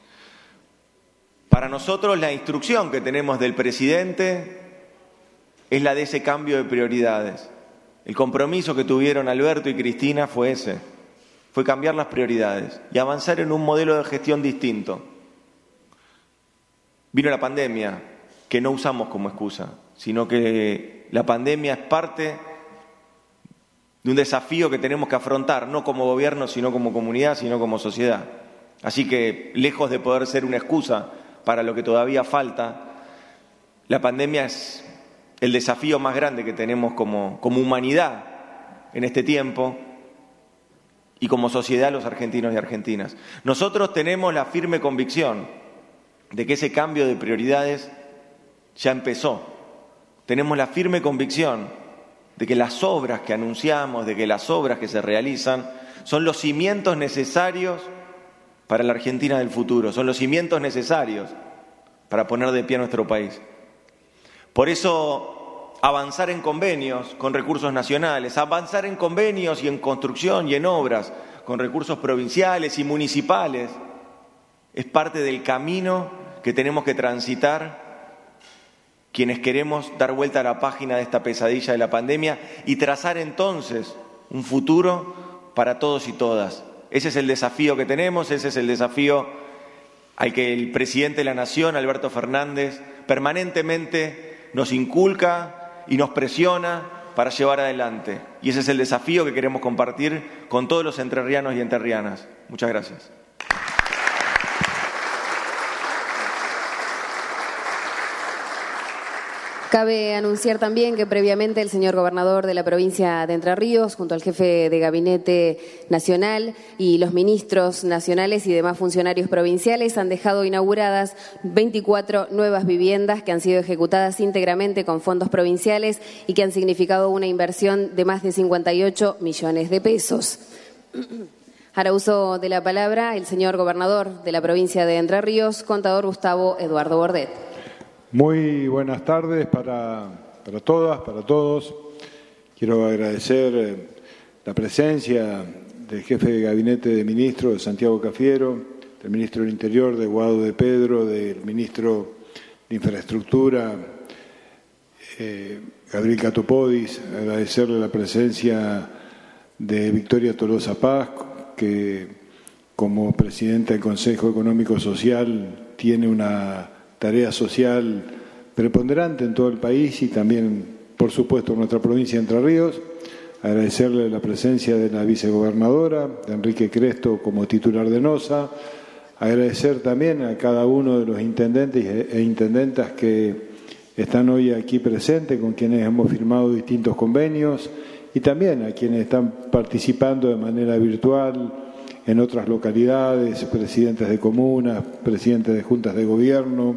Para nosotros la instrucción que tenemos del presidente es la de ese cambio de prioridades. El compromiso que tuvieron Alberto y Cristina fue ese, fue cambiar las prioridades y avanzar en un modelo de gestión distinto. Vino la pandemia, que no usamos como excusa, sino que la pandemia es parte de un desafío que tenemos que afrontar, no como gobierno, sino como comunidad, sino como sociedad. Así que, lejos de poder ser una excusa para lo que todavía falta, la pandemia es el desafío más grande que tenemos como humanidad en este tiempo y como sociedad los argentinos y argentinas. Nosotros tenemos la firme convicción de que ese cambio de prioridades ya empezó. Tenemos la firme convicción de que las obras que anunciamos, de que las obras que se realizan, son los cimientos necesarios para la Argentina del futuro, son los cimientos necesarios para poner de pie a nuestro país. Por eso, avanzar en convenios con recursos nacionales, avanzar en convenios y en construcción y en obras con recursos provinciales y municipales, es parte del camino que tenemos que transitar quienes queremos dar vuelta a la página de esta pesadilla de la pandemia y trazar entonces un futuro para todos y todas. Ese es el desafío que tenemos, ese es el desafío al que el presidente de la Nación, Alberto Fernández, permanentemente nos inculca y nos presiona para llevar adelante. Y ese es el desafío que queremos compartir con todos los entrerrianos y entrerrianas. Muchas gracias. Cabe anunciar también que previamente el señor gobernador de la provincia de Entre Ríos, junto al jefe de gabinete nacional y los ministros nacionales y demás funcionarios provinciales, han dejado inauguradas 24 nuevas viviendas que han sido ejecutadas íntegramente con fondos provinciales y que han significado una inversión de más de 58 millones de pesos. Hará uso de la palabra el señor gobernador de la provincia de Entre Ríos, contador Gustavo Eduardo Bordet. Muy buenas tardes para todas, para todos. Quiero agradecer la presencia del jefe de gabinete de ministros, de Santiago Cafiero, del ministro del Interior, de Guado de Pedro, del ministro de Infraestructura, Gabriel Catopodis, agradecerle la presencia de Victoria Tolosa Paz, que como presidenta del Consejo Económico Social tiene una tarea social preponderante en todo el país y también, por supuesto, en nuestra provincia de Entre Ríos. Agradecerle la presencia de la vicegobernadora, de Enrique Cresto, como titular de NOSA. Agradecer también a cada uno de los intendentes e intendentas que están hoy aquí presentes, con quienes hemos firmado distintos convenios, y también a quienes están participando de manera virtual en otras localidades, presidentes de comunas, presidentes de juntas de gobierno.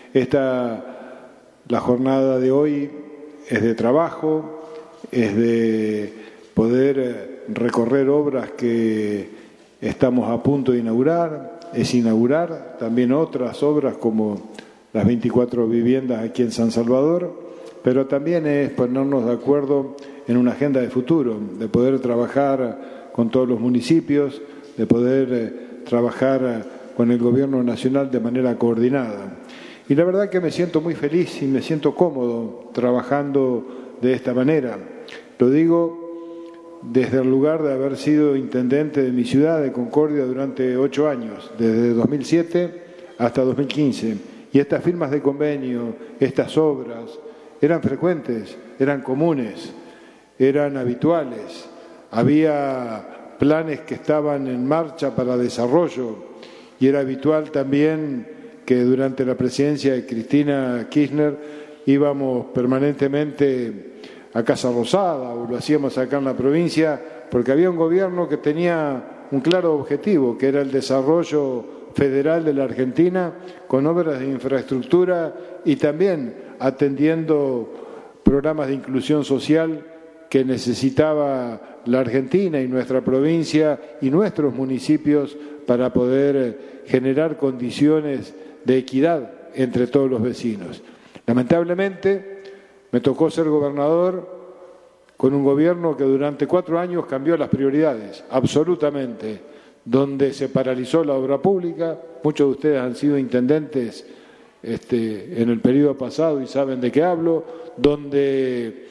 La jornada de hoy es de trabajo, es de poder recorrer obras que estamos a punto de inaugurar, es inaugurar también otras obras como las 24 viviendas aquí en San Salvador, pero también es ponernos de acuerdo en una agenda de futuro, de poder trabajar con todos los municipios, de poder trabajar con el Gobierno Nacional de manera coordinada. Y la verdad que me siento muy feliz y me siento cómodo trabajando de esta manera. Lo digo desde el lugar de haber sido intendente de mi ciudad, de Concordia, durante 8 años, desde 2007 hasta 2015. Y estas firmas de convenio, estas obras, eran frecuentes, eran comunes, eran habituales. Había planes que estaban en marcha para desarrollo y era habitual también que durante la presidencia de Cristina Kirchner íbamos permanentemente a Casa Rosada o lo hacíamos acá en la provincia porque había un gobierno que tenía un claro objetivo, que era el desarrollo federal de la Argentina con obras de infraestructura y también atendiendo programas de inclusión social que necesitaba la Argentina y nuestra provincia y nuestros municipios para poder generar condiciones de equidad entre todos los vecinos. Lamentablemente, me tocó ser gobernador con un gobierno que durante 4 años cambió las prioridades, absolutamente, donde se paralizó la obra pública. Muchos de ustedes han sido intendentes en el periodo pasado y saben de qué hablo, donde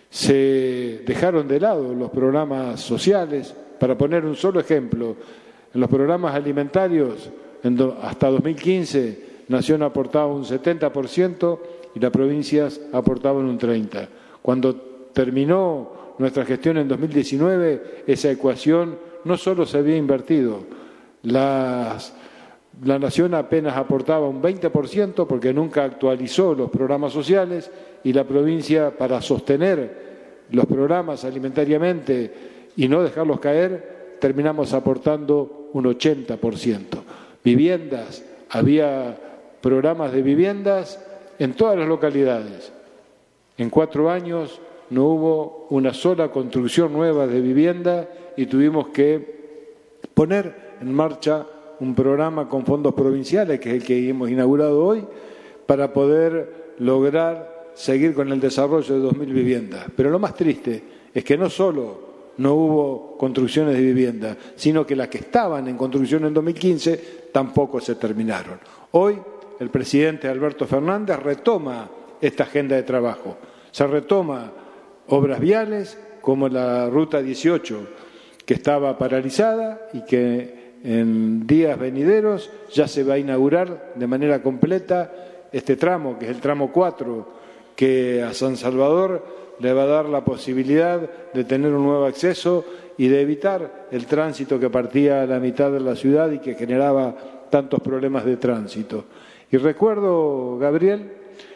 se dejaron de lado los programas sociales. Para poner un solo ejemplo, en los programas alimentarios, hasta 2015, Nación aportaba un 70% y las provincias aportaban un 30%. Cuando terminó nuestra gestión en 2019, esa ecuación no solo se había invertido, la Nación apenas aportaba un 20% porque nunca actualizó los programas sociales y la provincia, para sostener los programas alimentariamente y no dejarlos caer, terminamos aportando un 80%. Viviendas, había programas de viviendas en todas las localidades. En 4 años no hubo una sola construcción nueva de vivienda y tuvimos que poner en marcha un programa con fondos provinciales, que es el que hemos inaugurado hoy, para poder lograr seguir con el desarrollo de 2.000 viviendas. Pero lo más triste es que no solo no hubo construcciones de vivienda, sino que las que estaban en construcción en 2015 tampoco se terminaron. Hoy el presidente Alberto Fernández retoma esta agenda de trabajo. Se retoma obras viales como la Ruta 18, que estaba paralizada y que en días venideros ya se va a inaugurar de manera completa este tramo, que es el tramo 4, que a San Salvador le va a dar la posibilidad de tener un nuevo acceso y de evitar el tránsito que partía a la mitad de la ciudad y que generaba tantos problemas de tránsito. Y recuerdo, Gabriel,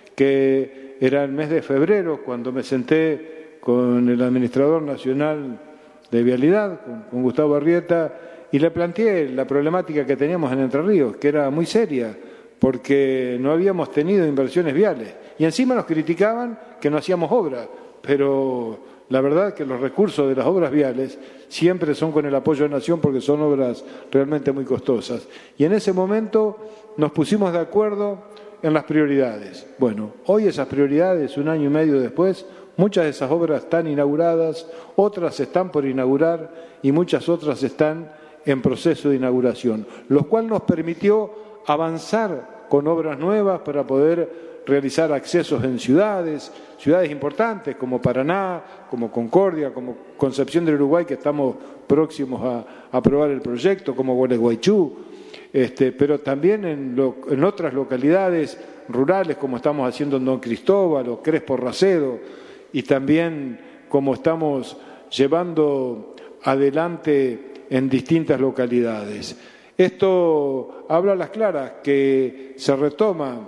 que era el mes de febrero cuando me senté con el administrador nacional de Vialidad, con Gustavo Arrieta, y le planteé la problemática que teníamos en Entre Ríos, que era muy seria, porque no habíamos tenido inversiones viales. Y encima nos criticaban que no hacíamos obra, pero la verdad es que los recursos de las obras viales siempre son con el apoyo de Nación porque son obras realmente muy costosas. Y en ese momento nos pusimos de acuerdo en las prioridades. Bueno, hoy esas prioridades, 1 año y medio después, muchas de esas obras están inauguradas, otras están por inaugurar y muchas otras están en proceso de inauguración, lo cual nos permitió avanzar con obras nuevas para poder realizar accesos en ciudades importantes como Paraná, como Concordia, como Concepción del Uruguay, que estamos próximos a aprobar el proyecto, como Gualeguaychú, pero también en otras localidades rurales, como estamos haciendo en Don Cristóbal o Crespo Racedo, y también como estamos llevando adelante en distintas localidades. Esto habla a las claras que se retoma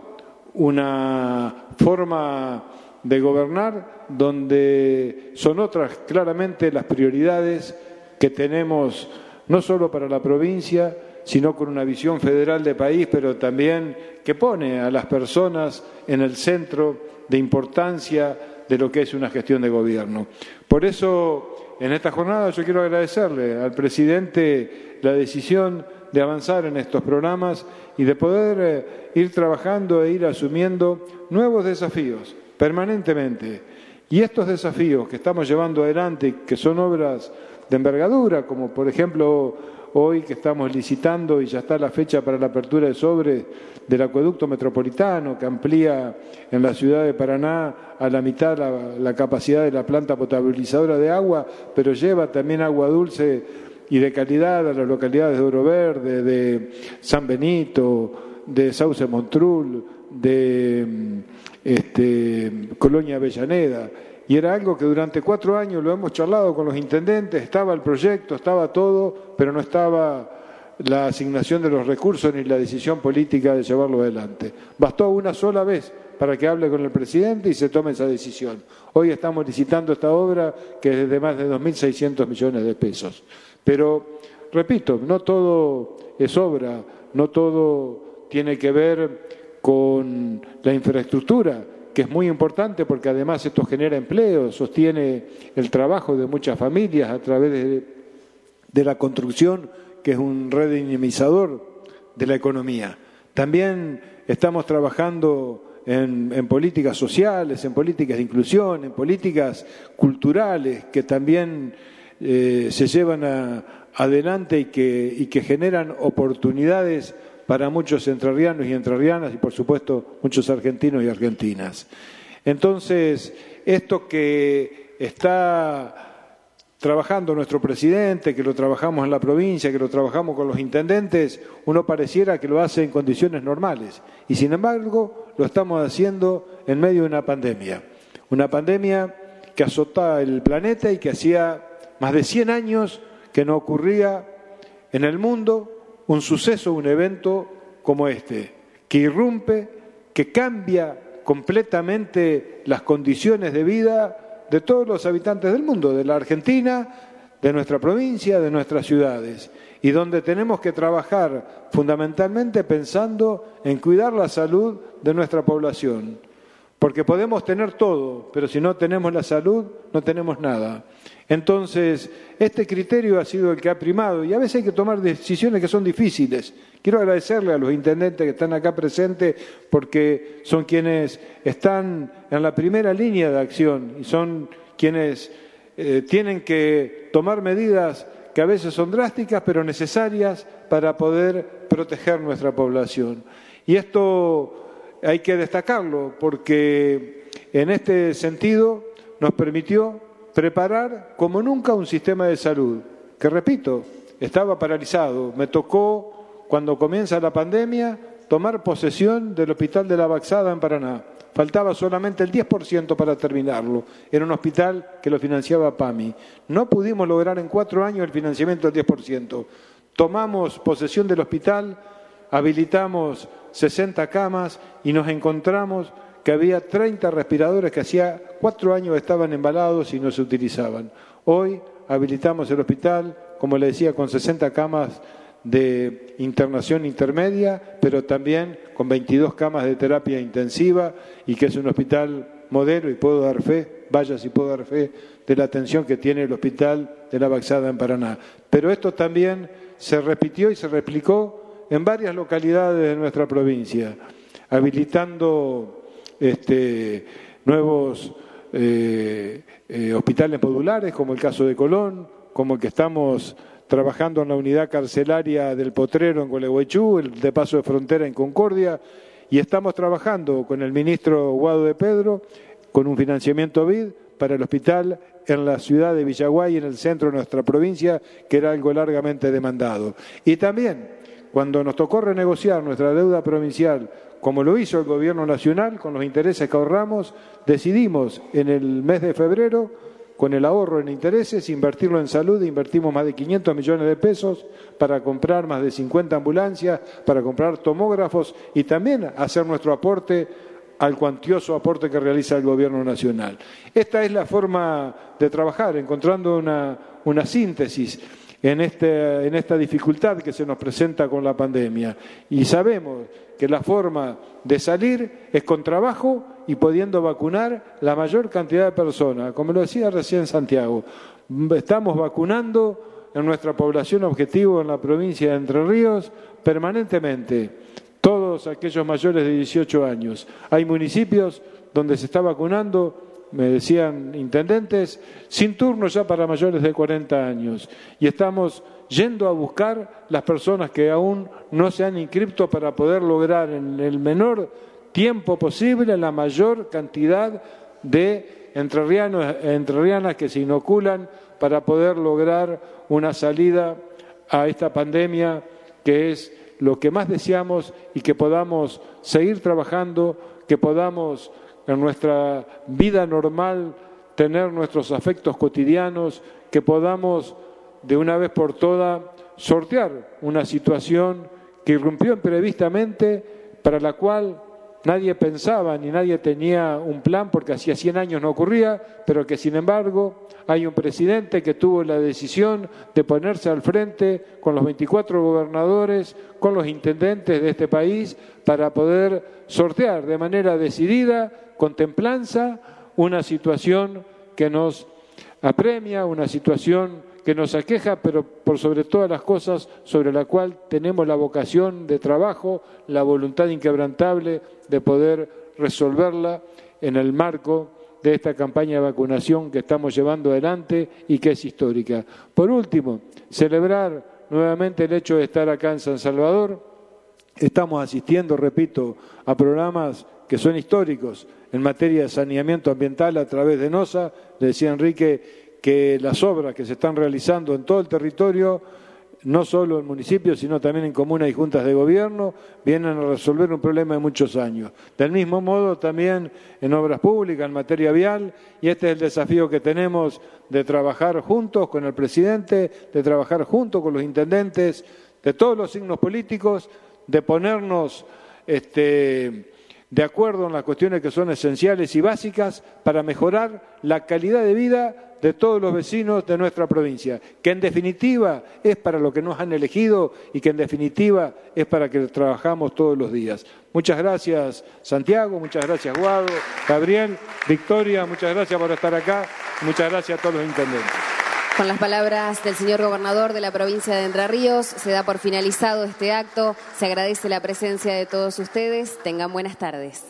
una forma de gobernar donde son otras claramente las prioridades que tenemos no solo para la provincia, sino con una visión federal de país, pero también que pone a las personas en el centro de importancia de lo que es una gestión de gobierno. Por eso, en esta jornada yo quiero agradecerle al presidente la decisión de avanzar en estos programas y de poder ir trabajando e ir asumiendo nuevos desafíos permanentemente. Y estos desafíos que estamos llevando adelante, que son obras de envergadura, como por ejemplo hoy que estamos licitando y ya está la fecha para la apertura de sobres del acueducto metropolitano, que amplía en la ciudad de Paraná a la mitad la capacidad de la planta potabilizadora de agua, pero lleva también agua dulce y de calidad a las localidades de Oro Verde, de San Benito, de Sauce Montrul, de Colonia Avellaneda. Y era algo que durante 4 años lo hemos charlado con los intendentes, estaba el proyecto, estaba todo, pero no estaba la asignación de los recursos ni la decisión política de llevarlo adelante. Bastó una sola vez para que hable con el presidente y se tome esa decisión. Hoy estamos licitando esta obra que es de más de 2.600 millones de pesos. Pero, repito, no todo es obra, no todo tiene que ver con la infraestructura, que es muy importante porque además esto genera empleo, sostiene el trabajo de muchas familias a través de la construcción, que es un redinamizador de la economía. También estamos trabajando en políticas sociales, en políticas de inclusión, en políticas culturales que también se llevan adelante y que generan oportunidades para muchos entrerrianos y entrerrianas y, por supuesto, muchos argentinos y argentinas. Entonces, esto que está trabajando nuestro presidente, que lo trabajamos en la provincia, que lo trabajamos con los intendentes, uno pareciera que lo hace en condiciones normales. Y, sin embargo, lo estamos haciendo en medio de una pandemia que azotaba el planeta y que hacía más de 100 años que no ocurría en el mundo un suceso, un evento como este, que irrumpe, que cambia completamente las condiciones de vida de todos los habitantes del mundo, de la Argentina, de nuestra provincia, de nuestras ciudades, y donde tenemos que trabajar fundamentalmente pensando en cuidar la salud de nuestra población. Porque podemos tener todo, pero si no tenemos la salud, no tenemos nada. Entonces, este criterio ha sido el que ha primado y a veces hay que tomar decisiones que son difíciles. Quiero agradecerle a los intendentes que están acá presentes porque son quienes están en la primera línea de acción y son quienes tienen que tomar medidas que a veces son drásticas pero necesarias para poder proteger nuestra población. Y esto hay que destacarlo porque en este sentido nos permitió preparar como nunca un sistema de salud que, repito, estaba paralizado. Me tocó, cuando comienza la pandemia, tomar posesión del Hospital de la Baxada en Paraná. Faltaba solamente el 10% para terminarlo. Era un hospital que lo financiaba PAMI. No pudimos lograr en 4 años el financiamiento del 10%. Tomamos posesión del hospital, habilitamos 60 camas y nos encontramos que había 30 respiradores que hacía 4 años estaban embalados y no se utilizaban. Hoy habilitamos el hospital, como le decía, con 60 camas de internación intermedia, pero también con 22 camas de terapia intensiva y que es un hospital modelo y puedo dar fe, vaya si puedo dar fe, de la atención que tiene el Hospital de la Baxada en Paraná. Pero esto también se repitió y se replicó en varias localidades de nuestra provincia, habilitando nuevos hospitales modulares, como el caso de Colón, como el que estamos trabajando en la unidad carcelaria del Potrero en Gualeguaychú, el de Paso de Frontera en Concordia, y estamos trabajando con el ministro Guado de Pedro con un financiamiento BID para el hospital en la ciudad de Villaguay, en el centro de nuestra provincia, que era algo largamente demandado. Y también, cuando nos tocó renegociar nuestra deuda provincial, como lo hizo el Gobierno Nacional, con los intereses que ahorramos, decidimos en el mes de febrero, con el ahorro en intereses, invertirlo en salud. Invertimos más de 500 millones de pesos para comprar más de 50 ambulancias, para comprar tomógrafos y también hacer nuestro aporte al cuantioso aporte que realiza el Gobierno Nacional. Esta es la forma de trabajar, encontrando una síntesis en esta dificultad que se nos presenta con la pandemia. Y sabemos que la forma de salir es con trabajo y pudiendo vacunar la mayor cantidad de personas. Como lo decía recién Santiago, estamos vacunando en nuestra población objetivo en la provincia de Entre Ríos permanentemente, todos aquellos mayores de 18 años. Hay municipios donde se está vacunando, me decían intendentes, sin turno ya para mayores de 40 años. Y estamos yendo a buscar las personas que aún no se han inscrito para poder lograr en el menor tiempo posible la mayor cantidad de entrerrianas que se inoculan para poder lograr una salida a esta pandemia que es lo que más deseamos y que podamos seguir trabajando, que podamos en nuestra vida normal tener nuestros afectos cotidianos, que podamos de una vez por todas sortear una situación que irrumpió imprevistamente, para la cual nadie pensaba ni nadie tenía un plan porque hacía 100 años no ocurría, pero que sin embargo hay un presidente que tuvo la decisión de ponerse al frente con los 24 gobernadores, con los intendentes de este país, para poder sortear de manera decidida, con templanza, una situación que nos apremia, una situación que nos aqueja, pero por sobre todas las cosas, sobre la cual tenemos la vocación de trabajo, la voluntad inquebrantable de poder resolverla en el marco de esta campaña de vacunación que estamos llevando adelante y que es histórica. Por último, celebrar nuevamente el hecho de estar acá en San Salvador. Estamos asistiendo, repito, a programas que son históricos en materia de saneamiento ambiental a través de NOSA. Le decía Enrique que las obras que se están realizando en todo el territorio, no solo en municipios, sino también en comunas y juntas de gobierno, vienen a resolver un problema de muchos años. Del mismo modo, también en obras públicas, en materia vial, y este es el desafío que tenemos de trabajar juntos con el presidente, de trabajar juntos con los intendentes, de todos los signos políticos, de ponernos de acuerdo en las cuestiones que son esenciales y básicas para mejorar la calidad de vida de todos los vecinos de nuestra provincia, que en definitiva es para lo que nos han elegido y que en definitiva es para que trabajamos todos los días. Muchas gracias, Santiago, muchas gracias, Guado, Gabriel, Victoria, muchas gracias por estar acá, muchas gracias a todos los intendentes. Con las palabras del señor gobernador de la provincia de Entre Ríos, se da por finalizado este acto. Se agradece la presencia de todos ustedes. Tengan buenas tardes.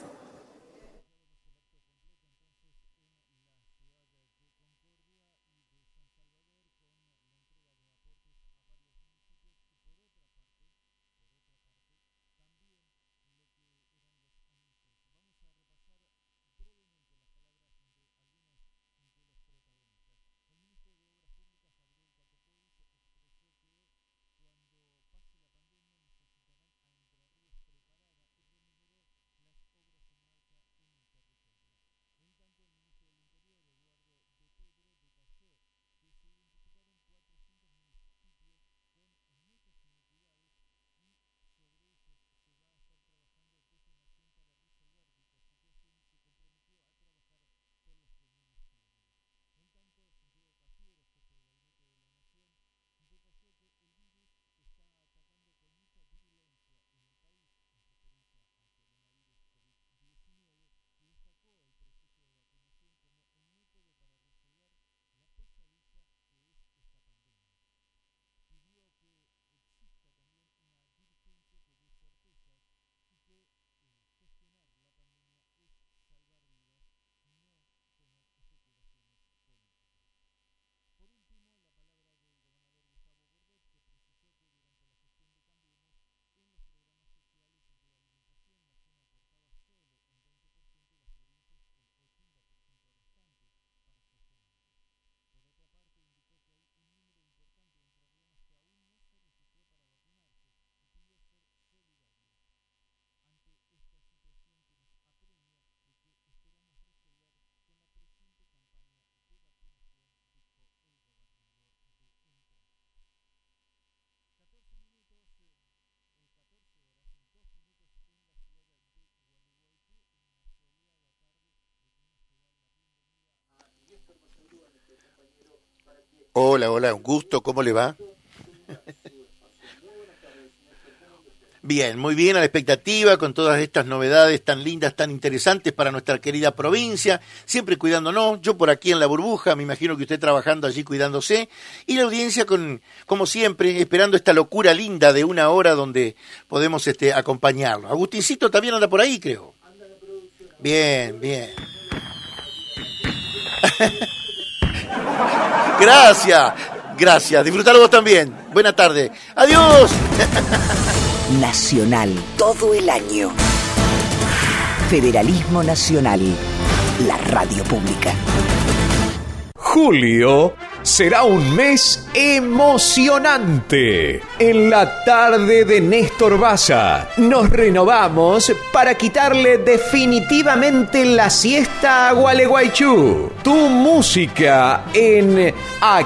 Hola, un gusto, ¿cómo le va? Bien, muy bien, a la expectativa con todas estas novedades tan lindas, tan interesantes para nuestra querida provincia, siempre cuidándonos, yo por aquí en la burbuja, me imagino que usted trabajando allí cuidándose, y la audiencia como siempre, esperando esta locura linda de una hora donde podemos acompañarlo. Agustincito también anda por ahí, creo. Bien. Gracias, disfrutalo vos también. Buena tarde. Adiós. Nacional, todo el año. Federalismo Nacional, la radio pública. Julio será un mes emocionante. En la tarde de Néstor Baza nos renovamos para quitarle definitivamente la siesta a Gualeguaychú. Tu música en